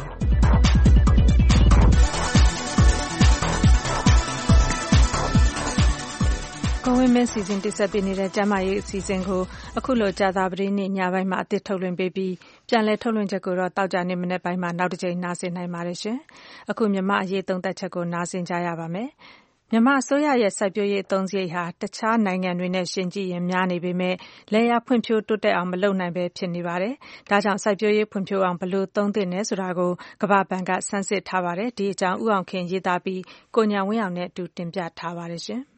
ကိုဝင်းမင်းစီစဉ်တင်ဆက်ပေးနေတဲ့ကျမ်းမာရေးအစီအစဉ်ကိုအခုလိုကြာသပတေးနေ့ညပိုင်းမှာအသစ်ထုတ်လွှင့်ပေးပြီးပြန်လည်ထုတ်လွှင့်ချက်ကိုတော့တောက်ကြနေ့မနေ့ပိုင်းမှာနောက်တစ်ချိန်နားဆင်နိုင်ပါတယ်ရှင်။အခုမြန်မာအရေးသုံးသပ်ချက်ကိုနားဆင်ကြရပါမယ်။မြန်မာအစိုးရရဲ့စိုက်ပျိုးရေးအသုံးစရိတ်ဟာတခြားနိုင်ငံတွေနဲ့ယှဉ်ကြည့်ရင်များနေပေမဲ့လယ်ယာဖွံ့ဖြိုးတိုးတက်အောင်မလုပ်နိုင်ပဲဖြစ်နေပါတယ်။ဒါကြောင့်စိုက်ပျိုးရေးဖွံ့ဖြိုးအောင်ဘယ်လိုသုံးသင့်တယ်ဆိုတာကိုကမ္ဘာ့ဘဏ်ကစမ်းစစ်ထားပါတယ်။ဒီအကြောင်းဦးအောင်ခင်ရေးသားပြီးကိုညာဝင်းအောင်နဲ့အတူတင်ပြထားပါတယ်ရှင်။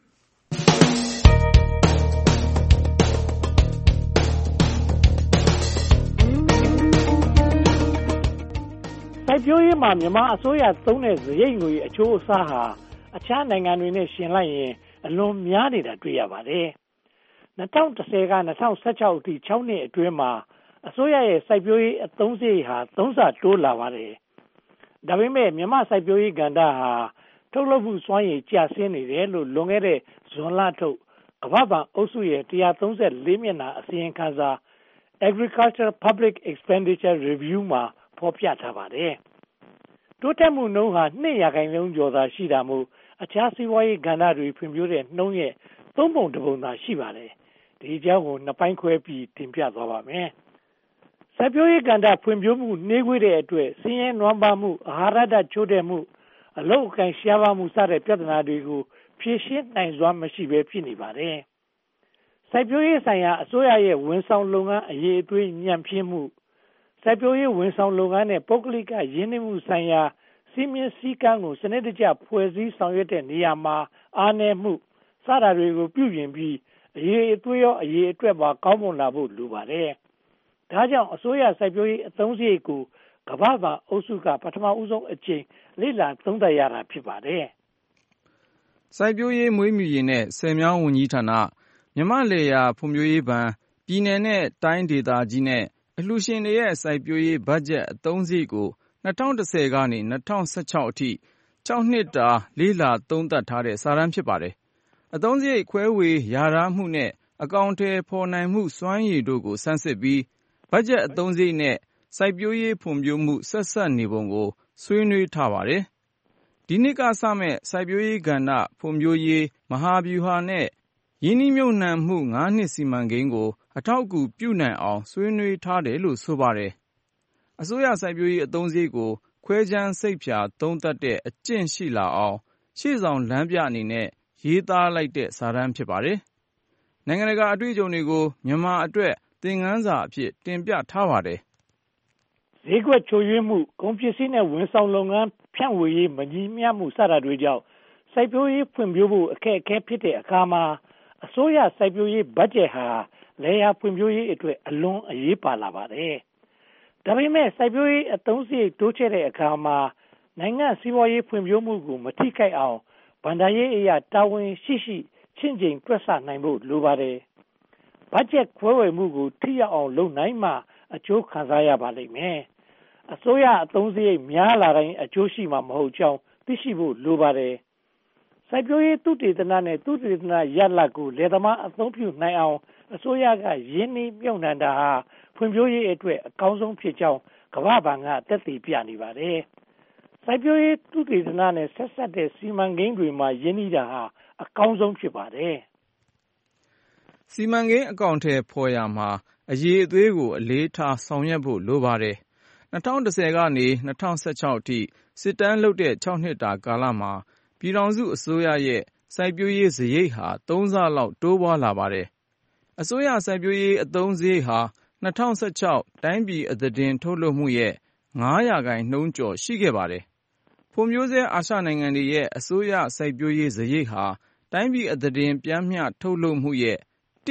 စိုက်ပျိုးရေးမှာမြန်မာအစိုးရသုံးတဲ့စရိတ်ငွေအချိုးအစားဟာအခြားနိုင်ငံတွေနဲ့ယှဉ်လိုက်ရင်အလွန်များနေတာတွေ့ရပါတယ်။2010က2016အထိ6နှစ်အတွင်းမှာအစိုးရရဲ့စိုက်ပျိုးရေးအသုံးစရိတ်ဟာ3ဆတိုးလာပါတယ်။ဒါပေမဲ့မြန်မာစိုက်ပျိုးရေးကဏ္ဍဟာထုတ်လုပ်မှုစွမ်းရည်ကျဆင်းနေတယ်လို့လွန်ခဲ့တဲ့ဇွန်လထုတ်ကမ္ဘာ့ဘဏ်အုပ်စုရဲ့134မျက်နှာအစီရင်ခံစာ Agriculture Public Expenditure Review မှာဖော်ပြထားပါတယ်။တိုးတက်မှုနှုန်းဟာ 2% ကျော်သာရှိတာမို့အခြားစီးပွားရေးကဏ္ဍတွေဖွံ့ဖြိုးတဲ့နှုန်းရဲ့3 ပုံ 1 ပုံသာရှိပါတယ်။ဒီအကြောင်းကို2ပိုင်းခွဲပြီးတင်ပြသွားပါမယ်။စိုက်ပျိုးရေးကဏ္ဍဖွံ့ဖြိုးမှုနှေးကွေးတဲ့အတွက်ဆင်းရဲနွမ်းပါးမှုအာဟာရဓာတ်ချို့တဲ့မှုအလုပ်အကိုင်ရှားပါးမှုစတဲ့ပြဿနာတွေကိုဖြေရှင်းနိုင်စွမ်းမရှိဘဲဖြစ်နေပါတယ်။စိုက်ပျိုးရေးဆိုင်ရာအစိုးရရဲ့ဝန်ဆောင်လုပ်ငန်းအရေးအသွေးညံ့ဖျင်းမှုစိုက်ပျိုးရေးဝန်ဆောင်လုပ်ငန်းနဲ့ပုဂ္ဂလိကရင်းနှီးမှုဆိုင်ရာစီမင်းစည်းကမ်းကိုစနစ်တကျဖွဲ့စည်းဆောင်ရွက်တဲ့နေရာမှာအားနည်းမှုစတာတွေကိုပြုပြင်ပြီးအရေးအသွေးရောအရေးအတွက်ပါကောင်းမွန်လာဖို့လိုပါတယ်။ဒါကြောင့်အစိုးရစိုက်ပျိုးရေးအသုံးစရိတ်ကိုကမ္ဘာ့ဘဏ်အုပ်စုကပထမဦးဆုံးအကြိမ်လေ့လာသုံးသပ်ရတာဖြစ်ပါတယ်။စိုက်ပျိုးရေးမွေးမြူရေးနဲ့ဆည်မြောင်းဝန်ကြီးဌာနမြန်မာ့လယ်ယာဖွံ့ဖြိုးရေးဘဏ်ပြည်내နဲ့တိုင်းဒေသကြီးနဲ့အလှူရှင်တွေရဲ့စိုက်ပျိုးရေးဘတ်ဂျက်အသုံးစရိတ်ကို2010ကနေ2016အထိ6နှစ်တာလေ့လာသုံးသပ်ထားတဲ့စာတမ်းဖြစ်ပါတယ်။အသုံးစရိတ်ခွဲဝေရာထားမှုနဲ့အကောင့်ထဲဖော်နိုင်မှုစွမ်းရည်တို့ကိုစမ်းစစ်ပြီးဘတ်ဂျက်အသုံးစရိတ်နဲ့စိုက်ပျိုးရေးဖွံ့ဖြိုးမှုဆက်စပ်နေပုံကိုဆွေးနွေးထားပါတယ်။ဒီနှစ်ကစမဲ့စိုက်ပျိုးရေးကဏ္ဍဖွံ့ဖြိုးရေးမဟာဗျူဟာနဲ့ရင်းနှီးမြှုပ်နှံမှု9နှစ်စီမံကိန်းကိုအထောက်အကူပြုနိုင်အောင်ဆွေးနွေးထားတယ်လို့ဆိုပါတယ်။အစိုးရစိုက်ပျိုးရေးအသုံးစရိတ်ကိုခွဲခြမ်းစိတ်ဖြာသုံးသပ်တဲ့အကျင့်ရှိလာအောင်ရှေ့ဆောင်လမ်းပြအနေနဲ့ရေးသားလိုက်တဲ့စာတမ်းဖြစ်ပါတယ်။နိုင်ငံတကာအတွေ့အကြုံတွေကိုမြန်မာအတွက်သင်ခန်းစာအဖြစ်တင်ပြထားပါတယ်။ဈေးကွက်ချို့ယွင်းမှုကုန်ပစ္စည်းနဲ့ဝန်ဆောင်လုပ်ငန်းဖြန့်ဝေရေးမညီမျှမှုစတာတွေကြောင့်စိုက်ပျိုးရေးဖွံ့ဖြိုးဖို့အခက်အခဲဖြစ်တဲ့အခါမှာအစိုးရစိုက်ပျိုးရေးဘတ်ဂျက်ဟာလယ်ယာဖွံ့ဖြိုးရေးအတွက်အလွန်အရေးပါလာပါတယ်။ဒါပေမဲ့စိုက်ပျိုးရေးအသုံးစရိတ်တိုးချဲ့တဲ့အခါမှာနိုင်ငံစီးပွားရေးဖွံ့ဖြိုးမှုကိုမထိခိုက်အောင်ဗန္ဒာရေးအရာတာဝန်ရှိချင့်ချိန်တွက်ဆနိုင်ဖို့လိုပါတယ်။ဘတ်ဂျက်ခွဲဝေမှုကိုထိရောက်အောင်လုပ်နိုင်မှအကျိုးခံစားရပါလိမ့်မယ်။အစိုးရအသုံးစရိတ်များလာတိုင်းအကျိုးရှိမှာမဟုတ်ကြောင်းသိရှိဖို့လိုပါတယ်။စိုက်ပျိုးရေးသုတေသနနဲ့သုတေသနရလဒ်ကိုလယ်သမားအသုံးပြုနိုင်အောင်အစိုးရကရင်းနှီးမြှုပ်နှံတာဟာဖွံ့ဖြိုးရေးအတွက်အကောင်းဆုံးဖြစ်ကြောင်းကမ္ဘာ့ဘဏ်ကသက်သေပြနေပါတယ်။စိုက်ပျိုးရေးသုတေသနနဲ့ဆက်စပ်တဲ့စီမံကိန်းတွေမှာရင်းနှီးတာဟာအကောင်းဆုံးဖြစ်ပါတယ်။စီမံကိန်းအကောင့်ထဲပေါ်ရမှာအရေးအသွေးကိုအလေးထားဆောင်ရွက်ဖို့လိုပါတယ်။2010ကနေ2016အထိစစ်တမ်းလုပ်တဲ့6နှစ်တာကာလမှာပြည်ထောင်စုအစိုးရရဲ့စိုက်ပျိုးရေးစရိတ်ဟာ3ဆလောက်တိုးပွားလာပါတယ်။အစိုးရစိုက်ပျိုးရေးအသုံးစရိတ်ဟာ2016တိုင်းပြည်အသားတင်ထုတ်လုပ်မှုရဲ့9%ကျော်ရှိခဲ့ပါတယ်။ဖွံ့ဖြိုးဆဲအာရှနိုင်ငံတွေရဲ့အစိုးရစိုက်ပျိုးရေးစရိတ်ဟာတိုင်းပြည်အသားတင်ပျမ်းမျှထုတ်လုပ်မှုရဲ့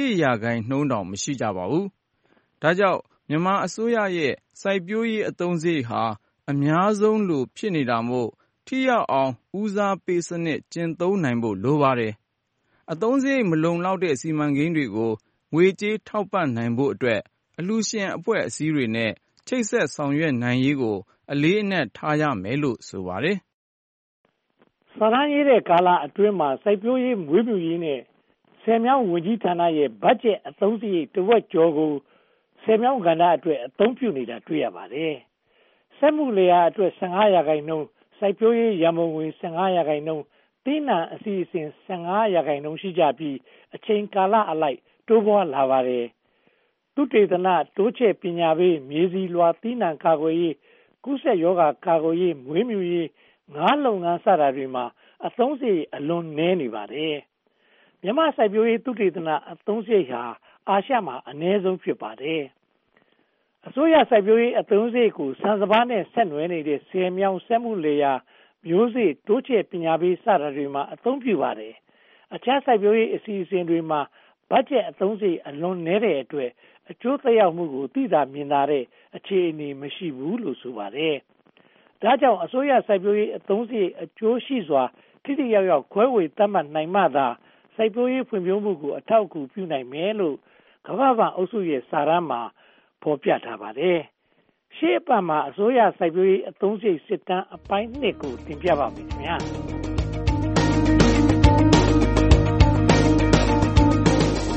1%တောင်မရှိကြပါဘူး။ဒါကြောင့်မြန်မာအစိုးရရဲ့စိုက်ပျိုးရေးအသုံးစရိတ်ဟာအများဆုံးလိုဖြစ်နေတာမို့ထိရောက်အောင်ဦးစားပေးစနစ်ကျင့်သုံးနိုင်ဖို့လိုပါတယ်။အသုံးစရိတ်မလုံလောက်တဲ့စီမံကိန်းတွေကိုငွေကြေးထောက်ပံ့နိုင်ဖို့အတွက်အလှူရှင်အဖွဲ့အစည်းတွေနဲ့ချိတ်ဆက်ဆောင်ရွက်နိုင်ရေးကိုအလေးအနက်ထားရမယ်လို့ဆိုပါတယ်။စာရင်းရေးတဲ့ကာလအတွင်းမှာစိုက်ပျိုးရေးမွေးမြူရေးနဲ့ဆည်မြောင်းဝန်ကြီးဌာနရဲ့ဘတ်ဂျက်အသုံးစရိတ်တစ်ဝက်ကျော်ကိုဆည်မြောင်းကဏ္ဍအတွက်အသုံးပြုနေတာတွေ့ရပါတယ်။စက်မှုလယ်ယာအတွက်15%စိုက်ပျိုးရေးရန်ပုံငွေ15%သီးနှံအစီအစဉ်15%ရှိကြပြီးအချိန်ကာလအလိုက်တိုးပွားလာပါတယ်။သုတေသနတိုးချဲ့ပညာပေးမြေဆီလွှာသီးနှံကာကွယ်ရေးကုသရောဂါကာကွယ်ရေးမွေးမြူရေးငါးလုပ်ငန်းစတာတွေမှာအသုံးစရိတ်အလွန်နည်းနေပါတယ်။မြန်မာစိုက်ပျိုးရေးသုတေသနအသုံးစရိတ်ဟာအာရှမှာအနည်းဆုံးဖြစ်ပါတယ်။အစိုးရစိုက်ပျိုးရေးအသုံးစရိတ်ကိုဆန်စပါးနဲ့ဆက်နွယ်နေတဲ့ဆည်မြောင်းစက်မှုလယ်ယာမျိုးစေ့တိုးချဲ့ပညာပေးစတာတွေမှာအသုံးပြုပါတယ်။အခြားစိုက်ပျိုးရေးအစီအစဉ်တွေမှာဘတ်ဂျက်အသုံးစရိတ်အလွန်နည်းတဲ့အတွက်အကျိုးသက်ရောက်မှုကိုသိသာမြင်သာတဲ့အခြေအနေမရှိဘူးလို့ဆိုပါတယ်။ဒါကြောင့်အစိုးရစိုက်ပျိုးရေးအသုံးစရိတ်အကျိုးရှိစွာထိထိရောက်ရောက်ခွဲဝေသတ်မှတ်နိုင်မှသာစိုက်ပျိုးရေးဖွံ့ဖြိုးမှုကိုအထောက်အကူပြုနိုင်မယ်လို့ကမ္ဘာ့ဘဏ်အုပ်စုရဲ့စာတမ်းမှာဖော်ပြထားပါတယ်။ရှေ့အပတ်မှာအစိုးရစိုက်ပျိုးရေးအသုံးစရိတ်စစ်တမ်းအပိုင်း2ကိုတင်ပြပါမယ်ခင်ဗျာ။ဥရော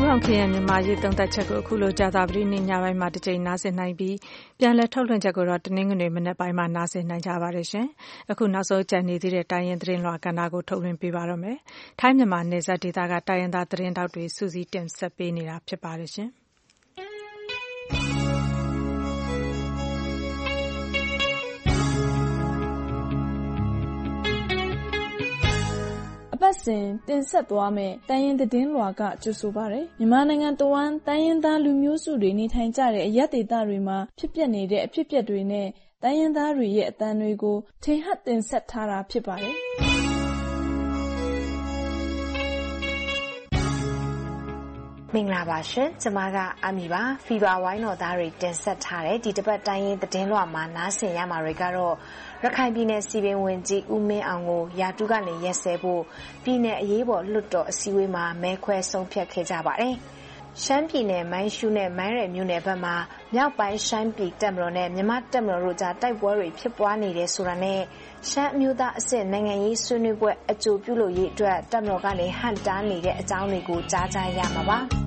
အောင်ခရမ်းမြန်မာရေးသုံးသပ်ချက်ကိုအခုလိုကြာသပတေးနေ့ညပိုင်းမှာတစ်ကြိမ်နားဆင်နိုင်ပြီးပြန်လည်ထုတ်လွှင့်ချက်ကိုတော့တနင်္ဂနွေမနက်ပိုင်းမှာနားဆင်နိုင်ကြပါတယ်ရှင်။အခုနောက်ဆုံးကြံနေသေးတဲ့တိုင်းရင်းသတင်းလွှာကဏ္ဍကိုထုတ်လွှင့်ပေးပါတော့မယ်။ထိုင်းမြန်မာနယ်စပ်ဒေသကတိုင်းရင်းသားသတင်းတောက်တွေစူးစီးတင်ဆက်ပေးနေတာဖြစ်ပါတယ်ရှင်။ပတ်စဉ်တင်ဆက်သွားမယ်တိုင်းရင်းသတင်းလွှာကကြိုဆိုပါရယ်မြန်မာနိုင်ငံတဝန်းတိုင်းရင်းသားလူမျိုးစုတွေနေထိုင်ကြတဲ့အရပ်ဒေသတွေမှာဖြစ်ပျက်နေတဲ့အဖြစ်အပျက်တွေနဲ့တိုင်းရင်းသားတွေရဲ့အသံတွေကိုထင်ဟပ်တင်ဆက်ထားတာဖြစ်ပါတယ်မင်္ဂလာပါရှင်ကျွန်မကအမီပါဖီဘာဝိုင်းတော်သားတွေတင်ဆက်ထားတဲ့ဒီတစ်ပတ်တိုင်းရင်းသတင်းလွှာမှာနားဆင်ရမှာတွေကတော့ရခိုင်ပြည်နယ်စီပင်ဝင်ကြီးဦးမင်းအောင်ကိုရာထူးကနေရက်စဲဖို့ပြည်နယ်အရေးပေါ်လွှတ်တော်အစည်းအဝေးမှာမဲခွဲဆုံးဖြတ်ခဲ့ကြပါတယ်။ရှမ်းပြည်နယ်မိုင်းရှူးနဲ့မိုင်းရယ်မြို့နယ်ဘက်မှာမြောက်ပိုင်းရှမ်းပြည်တပ်မတော်နဲ့မြန်မာတပ်မတော်တို့ကြားတိုက်ပွဲတွေဖြစ်ပွားနေတဲ့ဆိုတာနဲ့ရှမ်းအမျိုးသားအဆင့်နိုင်ငံရေးဆွေးနွေးပွဲအကြိုပြုလုပ်ရေးအတွက်တပ်မတော်ကနေဟန်တားနေတဲ့အကြောင်းတွေကိုကြားကြရမှာပါ။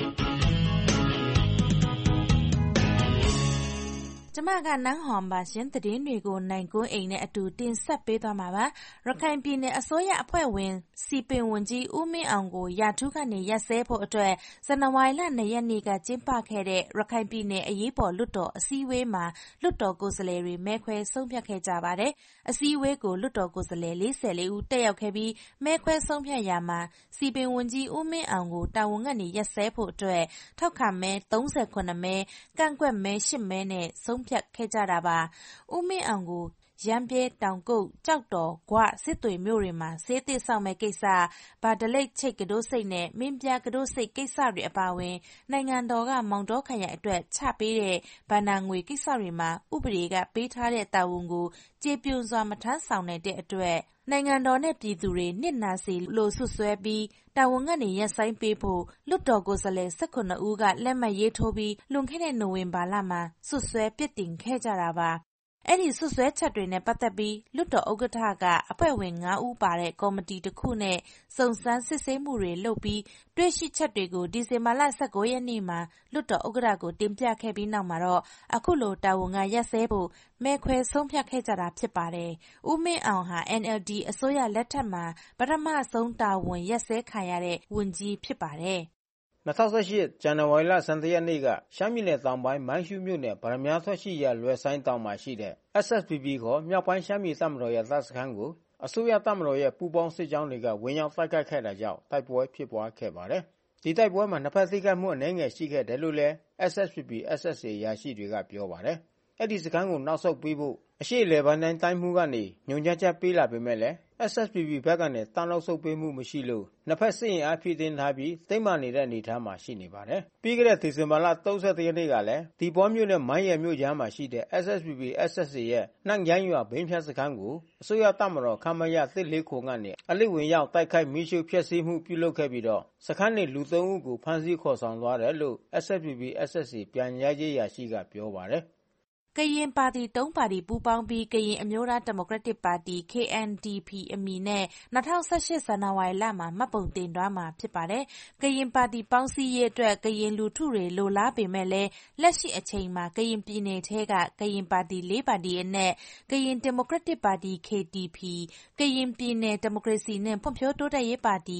ကျမကနန်းဟွန်ပါရှင်သတင်းတွေကိုနိုင်ကွန်းအိမ်နဲ့အတူတင်ဆက်ပေးသွားမှာပါရခိုင်ပြည်နယ်အစိုးရအဖွဲ့ဝင်စီပင်ဝန်ကြီးဦးမင်းအောင်ကိုရာထူးကနေရပ်စဲဖို့အတွက်ဇန်နဝါရီလ2ရက်နေ့ကကျင်းပခဲ့တဲ့ရခိုင်ပြည်နယ်အရေးပေါ်လွှတ်တော်အစည်းအဝေးမှာလွှတ်တော်ကိုယ်စားလှယ်တွေမဲခွဲဆုံးဖြတ်ခဲ့ကြပါတယ်အစည်းအဝေးကိုလွှတ်တော်ကိုယ်စားလှယ်44ဦးတက်ရောက်ခဲ့ပြီးမဲခွဲဆုံးဖြတ်ရာမှာစီပင်ဝန်ကြီးဦးမင်းအောင်ကိုတာဝန်ကနေရပ်စဲဖို့အတွက်ထောက်ခံမဲ38မဲကန့်ကွက်မဲ10မဲနဲ့ဆုံးဖြတ်ခဲ့ကြတာပါဦးမင်းအောင်ကိုရမ်းပြဲတောင်ကုတ်ကြောက်တော်ဂွစစ်တွေမြို့တွေမှာဆေးသစ်ဆောင်မဲ့ကိစ္စဗာဒလိတ်ချိတ်ကတိုးစိတ်နဲ့မင်းပြကတိုးစိတ်ကိစ္စတွေအပါအဝင်နိုင်ငံတော်ကမောင်တော်ခရိုင်အတွက်ချပေးတဲ့ဗန္နာငွေကိစ္စတွေမှာဥပဒေကပေးထားတဲ့တာဝန်ကိုကျေပြွန်စွာမထမ်းဆောင်နိုင်တဲ့အတွက်နိုင်ငံတော်နဲ့ပြည်သူတွေနစ်နာစေလို့ဆွဆွဲပြီးတာဝန်ကနေရပ်ဆိုင်းပေးဖို့လွှတ်တော်ကိုယ်စားလှယ်19ဦးကလက်မှတ်ရေးထိုးပြီးလွန်ခဲ့တဲ့နိုဝင်ဘာလမှာဆွဆွဲပြစ်တင်ခဲ့ကြတာပါအဲ့ဒီဆွဆွဲချက်တွေနဲ့ပတ်သက်ပြီးလွှတ်တော်ဥက္ကဋ္ဌကအဖွဲ့ဝင်9ဦးပါတဲ့ကော်မတီတစ်ခုနဲ့စုံစမ်းစစ်ဆေးမှုတွေလုပ်ပြီးတွေ့ရှိချက်တွေကိုဒီဇင်ဘာလ19ရက်နေ့မှာလွှတ်တော်ဥက္ကဋ္ဌကိုတင်ပြခဲ့ပြီးနောက်မှာတော့အခုလိုတာဝန်ကရပ်စဲဖို့မဲခွဲဆုံးဖြတ်ခဲ့ကြတာဖြစ်ပါတယ်။ဦးမင်းအောင်ဟာ NLD အစိုးရလက်ထက်မှာပထမဆုံးတာဝန်ရပ်စဲခံရတဲ့ဝန်ကြီးဖြစ်ပါတယ်။ 2018ဇန်နဝါရီလ17ရက်နေ့ကရှမ်းပြည်နယ်တောင်ပိုင်းမိုင်းရှူးမြို့နယ်ဗရမ ्या ထွက်ရှိရာလွယ်ဆိုင်တောင်မှာရှိတဲ့ SSPP ခေါ်မြောက်ပိုင်းရှမ်းပြည်တပ်မတော်ရဲ့တပ်စခန်းကိုအစိုးရတပ်မတော်ရဲ့ပူးပေါင်းစစ်ကြောင်းတွေကဝင်ရောက်တိုက်ခိုက်ခဲ့တာကြောင့်တိုက်ပွဲဖြစ်ပွားခဲ့ပါတယ်။ဒီတိုက်ပွဲမှာနှစ်ဖက်ထိခိုက်မှုအနည်းငယ်ရှိခဲ့တယ်လို့လည်း SSPP SSA ရရှိတွေကပြောပါတယ်။အဲ့ဒီစခန်းကိုနောက်ဆုတ်ပေးဖို့အရှိလေပိုင်းတိုင်းမှုကနေညွှန်ကြားချက်ပေးလာပေမဲ့လည်း SSPP ဘက်ကနေတောင်းနောက်ဆုတ်ပေးမှုမရှိလို့နှစ်ဖက်စစ်ရင်အားဖြည့်တင်းထားပြီးတိတ်မှနေတဲ့အနေအထားမှာရှိနေပါတယ်။ပြီးခဲ့တဲ့ဒီဇင်ဘာလ31ရက်နေ့ကလည်းဒီပေါ်မြို့နဲ့မိုင်းရယ်မြို့ကြားမှာရှိတဲ့ SSPP SSA ရဲ့နှန့်ရိုင်းရွာဘင်းဖြတ်စခန်းကိုအစိုးရတပ်မတော်ခမရ149ကနေအလစ်ဝင်ရောက်တိုက်ခိုက်မိရှုဖျက်ဆီးမှုပြုလုပ်ခဲ့ပြီးတော့စခန်းနေလူ3ဦးကိုဖမ်းဆီးခေါ်ဆောင်သွားတယ်လို့ SSPP SSA ပြန်ကြားရေးရာရှိကပြောပါတယ်။ကရင်ပါတီ3ပါတီပူးပေါင်းပြီးကရင်အမျိုးသားဒီမိုကရက်တစ်ပါတီ KNDP အမည်နဲ့2018ဇန်နဝါရီလမှာမှတ်ပုံတင်သွားမှာဖြစ်ပါတယ်။ကရင်ပါတီပေါင်းစည်းရေးအတွက်ကရင်လူထုတွေလိုလားပေမဲ့လည်းလက်ရှိအချိန်မှာကရင်ပြည်နယ်ထဲကကရင်ပါတီ4ပါတီအနက်ကရင်ဒီမိုကရက်တစ်ပါတီ KDP ကရင်ပြည်နယ်ဒီမိုကရေစီနဲ့ဖွံ့ဖြိုးတိုးတက်ရေးပါတီ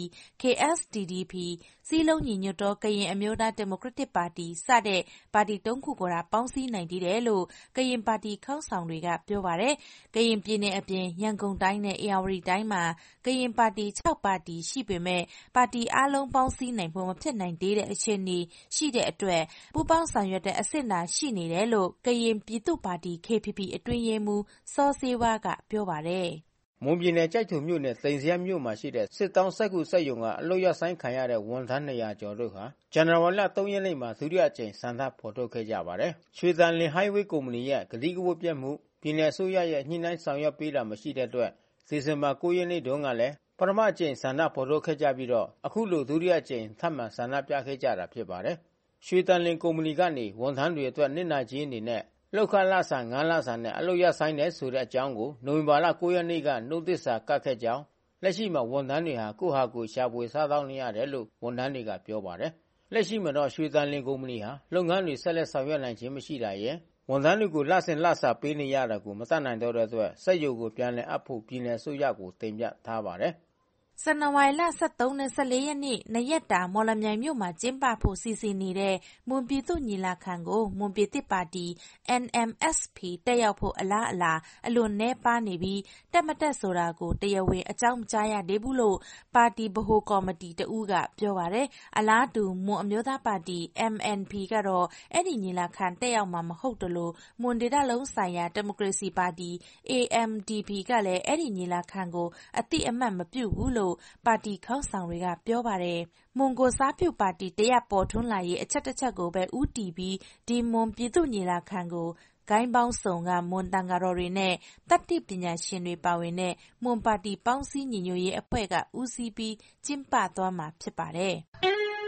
KSDDP စီးလုံးညီညွတ်သောကရင်အမျိုးသားဒီမိုကရက်တစ်ပါတီစတဲ့ပါတီ3ခုကိုပေါင်းစည်းနိုင်တယ်လို့ကရင်ပါတီခေါင်းဆောင်တွေကပြောပါတယ်။ကရင်ပြည်နယ်အပြင်ရန်ကုန်တိုင်းနဲ့ဧရာဝတီတိုင်းမှာကရင်ပါတီ6ပါတီရှိပေမဲ့ပါတီအားလုံးပေါင်းစည်းနိုင်ဖို့မဖြစ်နိုင်သေးတဲ့အခြေအနေရှိတဲ့အတွက်ပူးပေါင်းဆောင်ရွက်တဲ့အဆင့်သာရှိနေတယ်လို့ကရင်ပြည်သူ့ပါတီ KPP အတွင်းရေးမှူးစောစေးဝါကပြောပါတယ်။မွန်ပြည်နယ်ကြိုက်ထုံမြို့နယ်သိမ်စရမြို့မှာရှိတဲ့စစ်တောင်းစက်ကူစက်ယုံကအလုရဆိုင်ခံရတဲ့ဝန်ထမ်း200ကျော်တို့ဟာဇန်နဝါရီလ3ရက်နေ့မှာဒုတိယအကြိမ်ဆန္ဒဖော်ထုတ်ခဲ့ကြပါတယ်။ရွှေသန်လင်ဟိုင်းဝေးကုမ္ပဏီရဲ့ဂတိကဝတ်ပြတ်မှုပြည်နယ်အစိုးရရဲ့ညှိနှိုင်းဆောင်ရွက်ပေးတာမရှိတဲ့အတွက်ဒီဇင်ဘာ9ရက်နေ့တုန်းကလည်းပထမအကြိမ်ဆန္ဒဖော်ထုတ်ခဲ့ကြပြီးတော့အခုလိုဒုတိယအကြိမ်ထပ်မံဆန္ဒပြခဲ့ကြတာဖြစ်ပါတယ်။ရွှေသန်လင်ကုမ္ပဏီကနေဝန်ထမ်းတွေအတွက်နစ်နာခြင်းအနေနဲ့လောက်ခလဆန်9လဆန်နဲ့အလုပ်ရဆိုင်တဲ့ဆိုတဲ့အကြောင်းကိုနိုဝင်ဘာလ9ရက်နေ့ကနှုတ်သစ္စာကတ်ခဲ့ကြောင်းလက်ရှိမှာဝန်ထမ်းတွေဟာကိုယ့်ဟာကိုယ်ရှာဖွေစားသောက်နေရတယ်လို့ဝန်ထမ်းတွေကပြောပါတယ်လက်ရှိမှာတော့ရွှေသန်လင်းကုမ္ပဏီဟာလုပ်ငန်းတွေဆက်လက်ဆောင်ရွက်နိုင်ခြင်းမရှိတာရယ်ဝန်ထမ်းတွေကိုလစဉ်လစာပေးနေရတာကိုမတတ်နိုင်တော့တဲ့အတွက်စက်ရုံကိုပြန်လည်အပ်ဖို့ပြည်내အစိုးရကိုတင်ပြထားပါတယ်။ဇန်နဝါရီလ 13 နဲ့ 14 ရက်နေ့ 2 ရက်တာမော်လမြိုင်မြို့မှာကျင်းပဖို့စီစဉ်နေတဲ့မွန်ပြည်သူ့ညီလာခံကိုမွန်ပြည်သစ်ပါတီ NMSP တက်ရောက်ဖို့အလားအလာအလွန်နည်းပါးနေပြီးတက်မတက်ဆိုတာကိုတရားဝင်အကြောင်းမကြားရသေးဘူးလို့ပါတီဗဟိုကော်မတီတဦးကပြောပါတယ်။အလားတူမွန်အမျိုးသားပါတီ MNP ကတော့အဲ့ဒီညီလာခံတက်ရောက်မှာမဟုတ်တယ်လို့မွန်ဒေသလုံးဆိုင်ရာဒီမိုကရေစီပါတီ AMDP ကလည်းအဲ့ဒီညီလာခံကိုအတိအမှတ်မပြုဘူးလို့ပါတီခေါင်းဆောင်တွေကပြောပါတယ်။မွန်ကိုစားပြုပါတီတရပေါ်ထွန်းလာရေးအချက်တစ်ချက်ကိုပဲဦးတည်ပြီးဒီမွန်ပြည်သူ့ညီလာခံကိုဂိုင်းပေါင်းစုံကမွန်တန်ဃာတော်တွေနဲ့တတ်တိပညာရှင်တွေပါဝင်တဲ့မွန်ပါတီပေါင်းစည်းညီညွတ်ရေးအဖွဲ့ကဦးစီးပြီးကျင်းပသွားမှာဖြစ်ပါတယ်။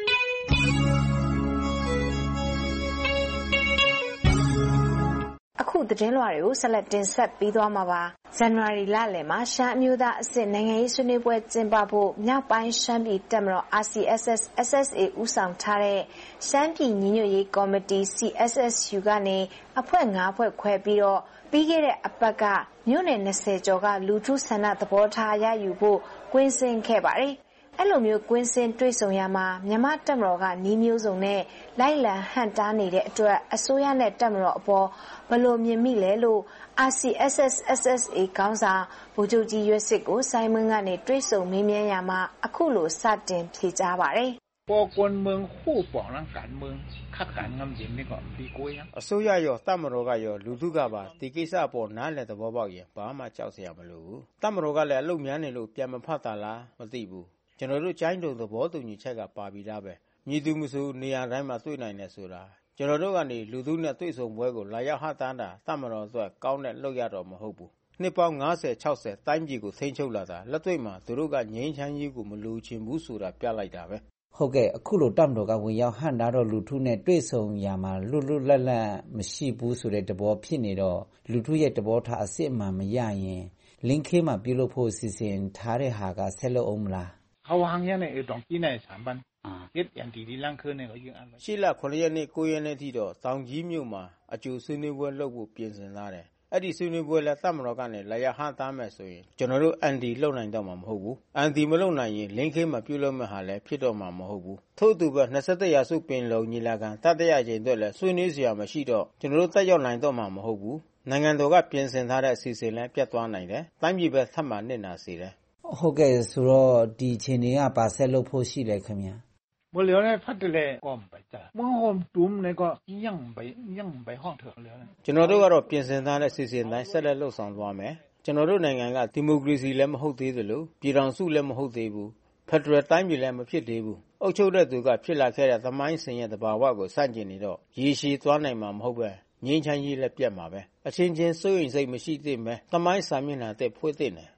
အခုသတင်းလွှာတွေကိုဆက်လက်တင်ဆက်ပြီးသွားမှာပါဇန်နဝါရီလလယ်မှာရှမ်းအမျိုးသားအဆင့်နိုင်ငံရေးဆွေးနွေးပွဲကျင်းပဖို့မြောက်ပိုင်းရှမ်းပြည်တပ်မတော် RCSS SSA ဦးဆောင်ထားတဲ့ရှမ်းပြည်ညီညွတ်ရေးကော်မတီ CSSU ကနေအဖွဲ့5ဖွဲ့ခွဲပြီးတော့ပြီးခဲ့တဲ့အပတ်ကမြို့နယ်20ကျော်ကလူထုဆန္ဒသဘောထားရယူဖို့ကွင်းဆင်းခဲ့ပါတယ်အဲ့လိုမျိုးကွင်းစင်တွေ့ဆုံရမှာမြန်မာတပ်မတော်ကနီးမျိုးစုံနဲ့လိုက်လံဟန်တားနေတဲ့အတွက်အစိုးရနဲ့တပ်မတော်အပေါ်ဘလို့မြင်မိလဲလို့ RCSS SSA ခေါင်းဆောင်ဗိုလ်ချုပ်ကြီးရွက်စစ်ကိုစိုင်းမင်းကနေတွေ့ဆုံမေးမြန်းရမှာအခုလိုစတင်ဖြေကြားပါတယ်ပေါ်ကွန်မင်းဟူပေါ်လန်ကန်မင်းခက်ကန်ငမ်ရင်နေကောဒီကိုရအစိုးရရောတပ်မတော်ကရောလူထုကပါဒီကိစ္စပေါ်နားလည်သဘောပေါက်ရင်ဘာမှကြောက်စရာမလိုဘူးတပ်မတော်ကလည်းအလုပ်များနေလို့ပြန်မဖတ်တာလားမသိဘူးကျွန်တော်တို့ကျိုင်းတုံသဘောတူညီချက်ကပါပြီးသားပဲမြည်သူမဆိုနေရာတိုင်းမှာတွေ့နိုင်တယ်ဆိုတာကျွန်တော်တို့ကနေလူထုနဲ့တွေ့ဆုံပွဲကိုလာရောက်ဟတားတာတမတော်အတွက်ကောင်းတဲ့လုပ်ရတော့မဟုတ်ဘူးနှစ်ပေါင်း50 60တိုင်းပြည်ကိုထိန်းချုပ်လာတာလက်တွေ့မှာသူတို့ကငြိမ်းချမ်းရေးကိုမလိုချင်ဘူးဆိုတာပြလိုက်တာပဲဟုတ်ကဲ့အခုလိုတမတော်ကဝင်ရောက်ဟန်တာတော့လူထုနဲ့တွေ့ဆုံရမှာလွတ်လွတ်လပ်လပ်မရှိဘူးဆိုတဲ့သဘောဖြစ်နေတော့လူထုရဲ့သဘောထားအစစ်အမှန်မရရင်လင်းခေးမှာပြုလုပ်ဖို့စီစဉ်ထားတဲ့ဟာကဆက်လုပ်အောင်မလားเขาวางเนี่ยในตรงที่ใน3บันเฮ็ดอย่างที่ลังคืนเนี่ยก็ยังอันရှေ့လ9ရက်နေ့9ရက်နေ့ထိတော့တောင်ကြီးမြို့မှာအကျိုးဆွေးနွေးပွဲလုပ်ဖို့ပြင်ဆင်ထားတယ်အဲ့ဒီဆွေးနွေးပွဲလဲတပ်မတော်ကနေလာရဟန်သားမယ်ဆိုရင်ကျွန်တော်တို့အန်တီလုံနိုင်တော့မှာမဟုတ်ဘူးအန်တီမလုံနိုင်ရင်လင်းခေးမှာပြုလုပ်မဲ့ဟာလဲဖြစ်တော့မှာမဟုတ်ဘူးထို့သူပဲ21ရာစုပင်လုံညီလာခံတတိယအကြိမ်အတွက်လဲဆွေးနွေးစရာမရှိတော့ကျွန်တော်တို့တက်ရောက်နိုင်တော့မှာမဟုတ်ဘူးနိုင်ငံတော်ကပြင်ဆင်ထားတဲ့အစီအစဉ်လဲပြတ်သွားနိုင်တယ်တိုင်းပြည်ပဲသတ်မှတ်နေတာစေတယ်ဟုတ်ကဲ့ဆိုတော့ဒီအချိန်တွေကပါဆက်လုပ်ဖို့ရှိတယ်ခင်ဗျာမလို့လည်းဖတ်တယ်လေကောမပဲတာမဟုတ်တူးနေก็ยังไปห้องเถอะเลยကျွန်တော်တို့ကတော့ပြင်ဆင်ထားတဲ့စီစဉ်တိုင်းဆက်လက်လှုပ်ဆောင်သွားမယ်ကျွန်တော်တို့နိုင်ငံကဒီမိုကရေစီလည်းမဟုတ်သေးသလိုပြည်ထောင်စုလည်းမဟုတ်သေးဘူးဖက်ဒရယ်တိုင်းပြည်လည်းမဖြစ်သေးဘူးအုပ်ချုပ်တဲ့သူကဖြစ်လာခဲ့တဲ့သမိုင်းစင်ရဲ့တဘာဝကိုစန့်ကျင်နေတော့ရေရှည်သွားနိုင်မှာမဟုတ်ပဲငြိမ်းချမ်းရေးလည်းပြတ်မှာပဲအချင်းချင်းစိုးရိမ်စိတ်မရှိသင့်ပဲသမိုင်းစာမျက်နှာအသစ်ဖွင့်သင့်တယ်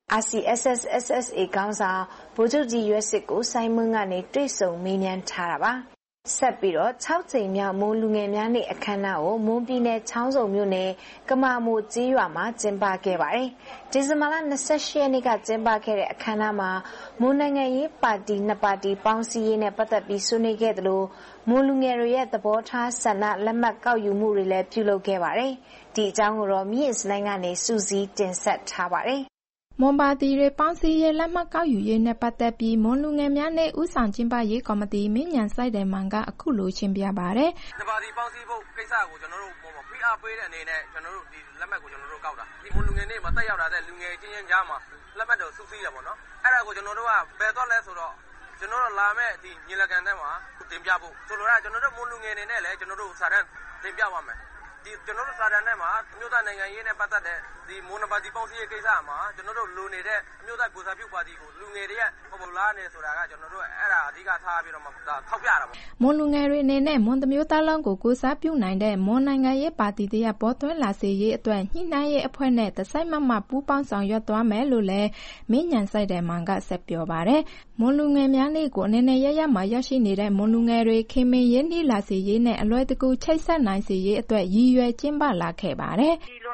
RCSS SSA ခေါင်းဆောင်ဗိုလ်ချုပ်ကြီးရွက်စစ်ကိုစိုင်းမင်းကနေတွေ့ဆုံမေးမြန်းထားတာပါဆက်ပြီးတော့6ကြိမ်မြောက်မွန်လူငယ်များနေ့အခမ်းအနားကိုမွန်ပြည်နယ်ချောင်းစုံမြို့နယ်ကမာမိုကျေးရွာမှာကျင်းပခဲ့ပါတယ်ဒီဇင်ဘာလ28ရက်နေ့ကကျင်းပခဲ့တဲ့အခမ်းအနားမှာမွန်နိုင်ငံရေးပါတီ2ပါတီပေါင်းစည်းရေးနဲ့ပတ်သက်ပြီးဆွေးနွေးခဲ့သလိုမွန်လူငယ်တွေရဲ့သဘောထားဆန္ဒလက်မှတ်ကောက်ယူမှုတွေလည်းပြုလုပ်ခဲ့ပါတယ်ဒီအကြောင်းကိုတော့မြင့်စလိုင်းကနေစူးစီးတင်ဆက်ထားပါတယ်မွန်ပါတီတွေပေါင်းစည်းရေးလက်မှတ်ကောက်ယူရေးနဲ့ပတ်သက်ပြီးမွန်လူငယ်များနဲ့ဦးဆောင်ကျင်းပရေးကော်မတီမင်းညံစိုက်တယ်မှန်ကအခုလိုရှင်းပြပါတယ်။ဒီပါတီပေါင်းစည်းဖို့ကိစ္စကိုကျွန်တော်တို့ဖိအားပေးတဲ့အနေနဲ့ကျွန်တော်တို့ဒီလက်မှတ်ကိုကျွန်တော်တို့ကောက်တာ။ဒီမွန်လူငယ်တွေမှာတက်ရောက်လာတဲ့လူငယ်ချင်းကြားမှာလက်မှတ်တော့စုစည်းရပါတော့။အဲ့ဒါကိုကျွန်တော်တို့ကဘယ်တော့လဲဆိုတော့ကျွန်တော်တို့လာမဲ့ဒီညီလာခံထဲမှာတင်ပြဖို့ဆိုလိုတာကျွန်တော်တို့မွန်လူငယ်တွေနဲ့လည်းကျွန်တော်တို့စာတမ်းတင်ပြပါမယ်။ဒီကျွန်တော်တို့စာတမ်းထဲမှာအမျိုးသားနိုင်ငံရေးနဲ့ပတ်သက်တဲ့ဒီမွန်ပါတီပေါင်းစည်းရေးကိစ္စမှာကျွန်တော်တို့လူနေတဲ့အမျိုးသားကိုစားပြုပါတီကိုလူငယ်တွေရဲ့ပုံလားနေဆိုတာကကျွန်တော်တို့အဲ့ဒါအဓိကထားပြီးတော့မှထောက်ပြတာပေါ့မွန်လူငယ်တွေအနေနဲ့မွန်သမီးသားလုံးကိုကိုစားပြုနိုင်တဲ့မွန်နိုင်ငံရေးပါတီတရားပေါ်သွင်းလာစေရေးအတွက်ညှိနှိုင်းရေးအဖွဲ့နဲ့တစိုက်မမပူးပေါင်းဆောင်ရွက်သွားမယ်လို့လည်းမင်းညံစိုက်တယ်မှန်ကဆက်ပြောပါတယ်မွန်လူငယ်များနေ့ကိုအနေနဲ့ရရမှာရရှိနေတဲ့မွန်လူငယ်တွေခင်မင်ရင်းနှီးလာစေရေးနဲ့အလွယ်တကူချိတ်ဆက်နိုင်စေရေးအတွက်ရည်ရွယ်ကျင်းပလာခဲ့ပါတယ်ဒီလို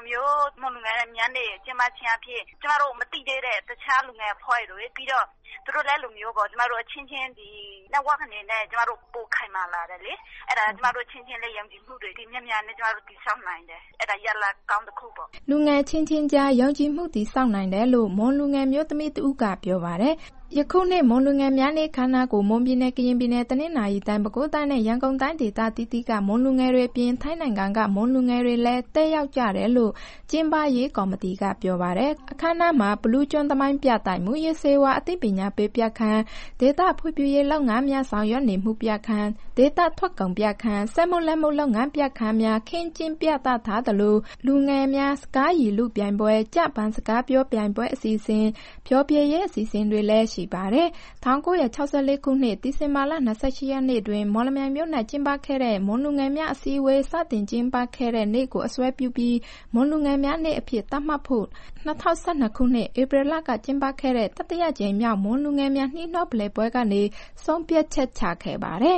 မျိုးမလူငယ်များနေကျမချင်းအဖြစ်ကျမတို့မသိသေးတဲ့တခြားလူငယ်ဖွဲ့တွေပြီးတော့သူတို့လည်းလူမျိုးပေါ့ကျမတို့အချင်းချင်းဒီ network အနေနဲ့ကျမတို့ပို့ခိုင်မာလာတယ်လေအဲ့ဒါကျမတို့ချင်းချင်းလေးယုံကြည်မှုတွေဒီများများနဲ့ကျမတို့တည်ဆောက်နိုင်တယ်အဲ့ဒါရလာကောင်းတစ်ခုပေါ့လူငယ်ချင်းချင်းကြားယုံကြည်မှုတည်ဆောက်နိုင်တယ်လို့မွန်လူငယ်မျိုးသမီးတူကပြောပါတယ်ယခုနှစ်မွန်လူငယ်များနေ့ခမ်းနားကိုမွန်ပြည်နယ်ကရင်ပြည်နယ်တနင်္သာရီတိုင်းပဲခူးတိုင်းနဲ့ရန်ကုန်တိုင်းဒေသတီးတီးကမွန်လူငယ်တွေပြင်ထိုင်းနိုင်ငံကမွန်လူငယ်တွေလည်းတက်ရောက်ကြတယ်လို့ကျင်းပရေးကော်မတီကပြောပါတယ်အခမ်းအနားမှာဘလူးကျွန်းသမိုင်းပြတိုင်မှုရေးစေဝါအသိပညာပေးပြခန်းဒေသဖွံ့ဖြိုးရေးလုပ်ငန်းများဆောင်ရွက်နေမှုပြခန်းဒေသထွက်ကုန်ပြခန်းစက်မှုလက်မှုလုပ်ငန်းပြခန်းများခင်းကျင်းပြသထားသလိုလူငယ်များစကားရည်လူပြိုင်ပွဲကြပန်းစကားပြောပြိုင်ပွဲအစီအစဉ်ဖြောပြရေးအစီအစဉ်တွေလည်းရှိပါတယ်1964ခုနှစ်ဒီဇင်ဘာလ28ရက်နေ့တွင်မော်လမြိုင်မြို့၌ကျင်းပခဲ့တဲ့မွန်လူငယ်များအစည်းအဝေးစတင်ကျင်းပခဲ့တဲ့နေ့ကိုအစွဲပြုပြီးမွန်လူငယ်များနေ့အဖြစ်သတ်မှတ်ဖို့2012ခုနှစ်ဧပြီလကကျင်းပခဲ့တဲ့တတိယကြိမ်မြောက်မွန်လူငယ်များနှီးနှောဖလှယ်ပွဲကနေဆုံးဖြတ်ချက်ချခဲ့ပါတယ်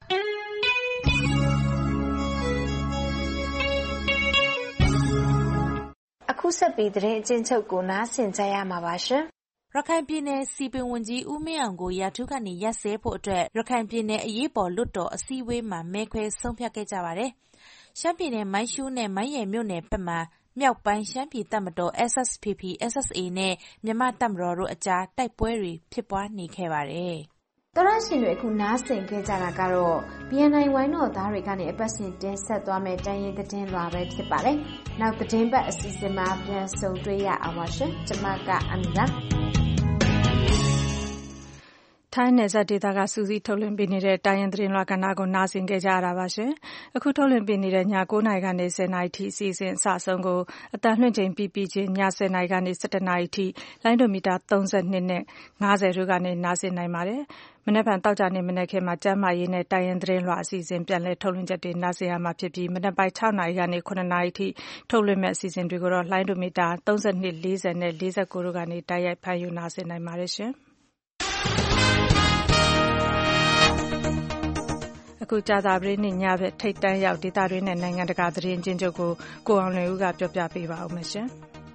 အခုဆက်ပြီးသတင်းအကျဉ်းချုပ်ကိုနားဆင်ကြရမှာပါရှင်ရခိုင်ပြည်နယ်စီပင်ဝန်ကြီးဦးမင်းအောင်ကိုရာထူးကနေရပ်စဲဖို့အတွက်ရခိုင်ပြည်နယ်အရေးပေါ်လွှတ်တော်အစည်းအဝေးမှာမဲခွဲဆုံးဖြတ်ခဲ့ကြပါတယ်။ရှမ်းပြည်နယ်မိုင်းရှူးနဲ့မိုင်းရယ်မြို့နယ်ဘက်မှာမြောက်ပိုင်းရှမ်းပြည်တပ်မတော် SSPP SSA နဲ့မြန်မာတပ်မတော်တို့အကြားတိုက်ပွဲတွေဖြစ်ပွားနေခဲ့ပါတယ်။တော်ရရှင်တွေအခုနားဆင်ခဲ့ကြတာကတော့ BNI ဝိုင်းတော်သားတွေကနေအပတ်စဉ်တင်ဆက်သွားမယ့်တိုင်းရင်းသတင်းလွှာပဲဖြစ်ပါတယ်။နောက်သတင်းပတ်အစီအစဉ်မှာပြန်ဆုံတွေ့ရအောင်ပါရှင်။ကျွန်မကအမီပါထိုင်းနယ်စပ်ဒေသကစူးစီးထုတ်လွှင့်ပေးနေတဲ့တိုင်းရင်းသတင်းလွှာကဏ္ဍကိုနားဆင်ကြရတာပါရှင်။အခုထုတ်လွှင့်ပေးနေတဲ့ည9:00နာရီကနေ10:00နာရီထိအစီအစဉ်အစအဆုံးကိုအတန်လွှင့်ချိန်ပြီးချင်းည10:00နာရီကနေ17:00နာရီထိလိုင်းဒိုမီတာ32နဲ့50တို့ကနေနားဆင်နိုင်ပါတယ်။မနက်ဖြန်တောက်ကြနေမနက်ခင်းမှာကျမ်းမာရေးနဲ့တိုင်းရင်းသတင်းလွှာအစီအစဉ်ပြန်လည်ထုတ်လွှင့်ချက်တွေနားဆင်ရမှာဖြစ်ပြီးမနက်ပိုင်း6:00နာရီကနေ9:00နာရီထိထုတ်လွှင့်မဲ့အစီအစဉ်တွေကိုတော့လိုင်းဒိုမီတာ32 40နဲ့49တို့ကနေတိုက်ရိုက်ဖမ်းယူနားဆင်နိုင်ပါတယ်ရှင်။အခုကြာသပတေးနေ့ညဘက်ထိပ်တန်းရောက်ဒေသတွင်းနဲ့နိုင်ငံတကာသတင်းချင်းချုပ်ကိုကိုအောင်လွင်ဦးကပြောပြပေးပါဦးမယ်ရှင်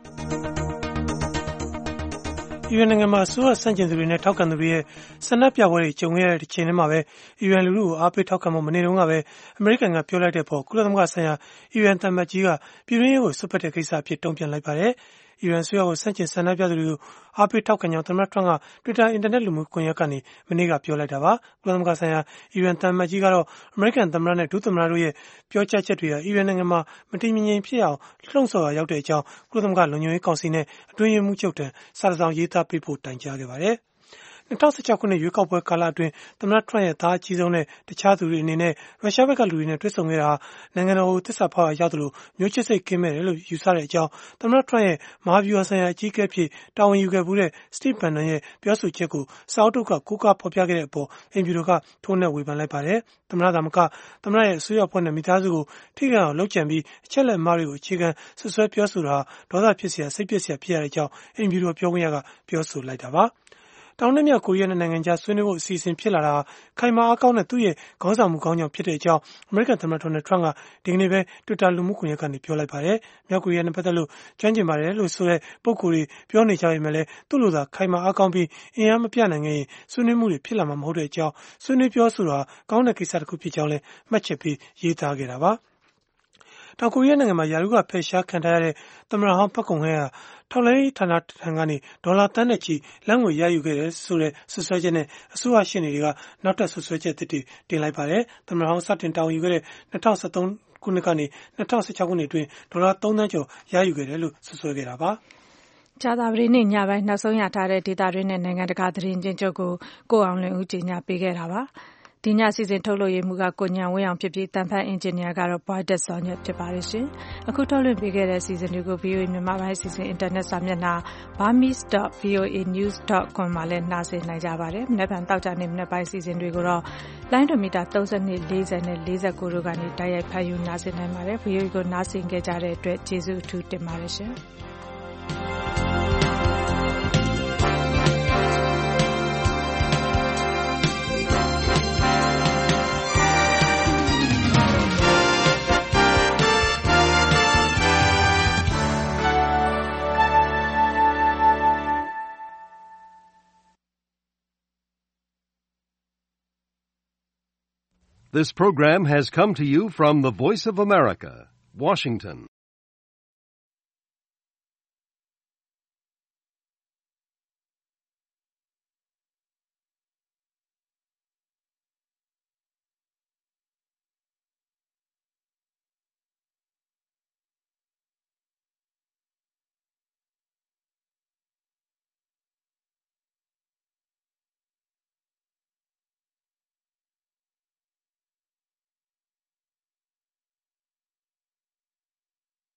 ။ UN နိုင်ငံမှာအစိုးရဆန့်ကျင်သူတွေနဲ့ထောက်ခံသူတွေရဲ့ဆန္ဒပြပွဲတွေကြုံခဲ့ရတဲ့ချိန်ထဲမှာပဲ UN လူထုကိုအားပေးထောက်ခံဖို့မနေ့တုန်းကပဲအမေရိကန်ကပြောလိုက်တဲ့ပေါ်ကုလသမဂ္ဂဆိုင်ရာ UN သံအမတ်ကြီးကပြည်တွင်းရေးကိုစွက်ဖက်တဲ့ကိစ္စအဖြစ်တုံ့ပြန်လိုက်ပါတယ်။ UN ဆိုရကိုဆန့်ကျင်ဆန္ဒပြသူတွေကိုအားပေးထောက်ခံကြောင်းသမ္မတထရန့်က Twitter အင်တာနက်လူမှုကွန်ရက်ကနေမနေ့ကပြောလိုက်တာပါ။ကုလသမဂ္ဂဆိုင်ရာ UN သံအမတ်ကြီးကတော့အမေရိကန်သမ္မတနဲ့ဒုသမ္မတတို့ရဲ့ပြောကြားချက်တွေဟာ UN နိုင်ငံမှာမတည်မငြိမ်ဖြစ်အောင်လှုံ့ဆော်ရာရောက်တဲ့အကြောင်းကုလသမဂ္ဂလုံခြုံရေးကောင်စီနဲ့အတွင်းရေးမှူးချုပ်ထံစာတစ်စောင်ရေးသားပေးပို့တိုင်ကြားခဲ့ပါတယ်။2016ခုနှစ်ရွေးကောက်ပွဲကာလအတွင်းသမ္မတထရန့်ရဲ့သားအကြီးဆုံးနဲ့တခြားသူတွေအနေနဲ့ရုရှားဘက်ကလူတွေနဲ့တွေ့ဆုံခဲ့တာနိုင်ငံတော်ကိုသစ္စာဖောက်ရာရောက်သလိုမျိုးချစ်စိတ်ကင်းမဲ့တယ်လို့ယူဆတဲ့အကြောင်းသမ္မတထရန့်ရဲ့မဟာဗျူဟာဆိုင်ရာအကြီးအကဲဖြစ်တာဝန်ယူခဲ့မှုတဲ့ Steve Bannon ရဲ့ပြောဆိုချက်ကိုစာအုပ်တုကကိုးကားဖော်ပြခဲ့တဲ့အပေါ်အိမ်ဖြူတော်ကထိုးနှက်ဝေဖန်လိုက်ပါတယ်။သမ္မတသာမကသမ္မတရဲ့အစိုးရအဖွဲ့နဲ့မိသားစုကိုထိခိုက်အောင်လုပ်ကြံပြီးအချက်လက်အမှားတွေကိုအခြေခံဆွဆွဲပြောဆိုတာဒေါသဖြစ်စရာစိတ်ပျက်စရာဖြစ်ရတဲ့အကြောင်းအိမ်ဖြူတော်ပြောခွင့်ရကပြောဆိုလိုက်တာပါ။တောင်နဲ့မြောက်ကိုရီးယားနိုင်ငံကြားဆွေးနွေးဖို့အစီအစဉ်ဖြစ်လာတာခိုင်မာအားကောင်းတဲ့သူ့ရဲ့ခေါင်းဆောင်မှုကောင်းကြောင့်ဖြစ်တဲ့အကြောင်းအမေရိကန်သမ္မတဒေါ်နယ်ထရန့်ကဒီကနေ့ပဲ Twitter လူမှုကွန်ရက်ကနေပြောလိုက်ပါတယ်။မြောက်ကိုရီးယားနဲ့ပတ်သက်လို့ကျွမ်းကျင်ပါတယ်လို့ဆိုတဲ့ပုံကိုယ်တွေပြောနေကြပေမဲ့လည်းသူ့လိုသာခိုင်မာအားကောင်းပြီးအင်အားမပြနိုင်ခဲ့ရင်ဆွေးနွေးမှုတွေဖြစ်လာမှာမဟုတ်တဲ့အကြောင်းဆွေးနွေးပြောဆိုတာကောင်းတဲ့ကိစ္စတစ်ခုဖြစ်ကြောင်းလည်းမှတ်ချက်ပေးရေးသားခဲ့တာပါ။တောင်ကိုရီးယားနိုင်ငံမှာယာရုကဖယ်ရှားခံထားရတဲ့သမ္မတဟောင်းပတ်ကုံဟဲကထောက်လှမ်းရေးဌာနထံကနေဒေါ်လာသန်းနဲ့ချီလမ်းငွေရယူခဲ့တယ်ဆိုတဲ့ဆွဆွဲချက်နဲ့အစိုးရရှေ့နေတွေကနောက်ထပ်ဆွဆွဲချက်တွေတင်လိုက်ပါတယ်။သမ္မတဟောင်းစတင်တာဝန်ယူခဲ့တဲ့2013ခုနှစ်ကနေ2016ခုနှစ်အတွင်းဒေါ်လာ3သန်းကျော်ရယူခဲ့တယ်လို့ဆွဆွဲခဲ့တာပါ။ကြာသပတေးနေ့ညပိုင်းနောက်ဆုံးရထားတဲ့ဒေသတွင်းနဲ့နိုင်ငံတကာသတင်းချင်းချုပ်ကိုအောင်လွင်ဦးကြီးညာပေးခဲ့တာပါ။ဒီညစီစဉ်ထုတ်လွှင့်ရေးမှူးကကိုညံဝင်းအောင်ဖြစ်ပြီးတန်ဖန်အင်ဂျင်နီယာကတော့ Boyd Dodson ဖြစ်ပါတယ်ရှင်။အခုထုတ်လွှင့်ပေးခဲ့တဲ့စီစဉ်တွေကို VOA မြန်မာပိုင်းစီစဉ်အင်တာနက်စာမျက်နှာ burmese.voanews.com မှာလည်းနှာစင်နိုင်ကြပါတယ်။မနေ့ကတောက်ကြနေမနေ့ပိုင်းစီစဉ်တွေကိုတော့လိုင်းဒိုမီတာ32 40နဲ့49တို့ကနေတိုက်ရိုက်ဖမ်းယူနှာစင်နိုင်ပါတယ်။ VOA ကိုနှာစင်ခဲ့ကြတဲ့အတွက်ကျေးဇူးအထူးတင်ပါတယ်ရှင်။ This program has come to you from the Voice of America, Washington.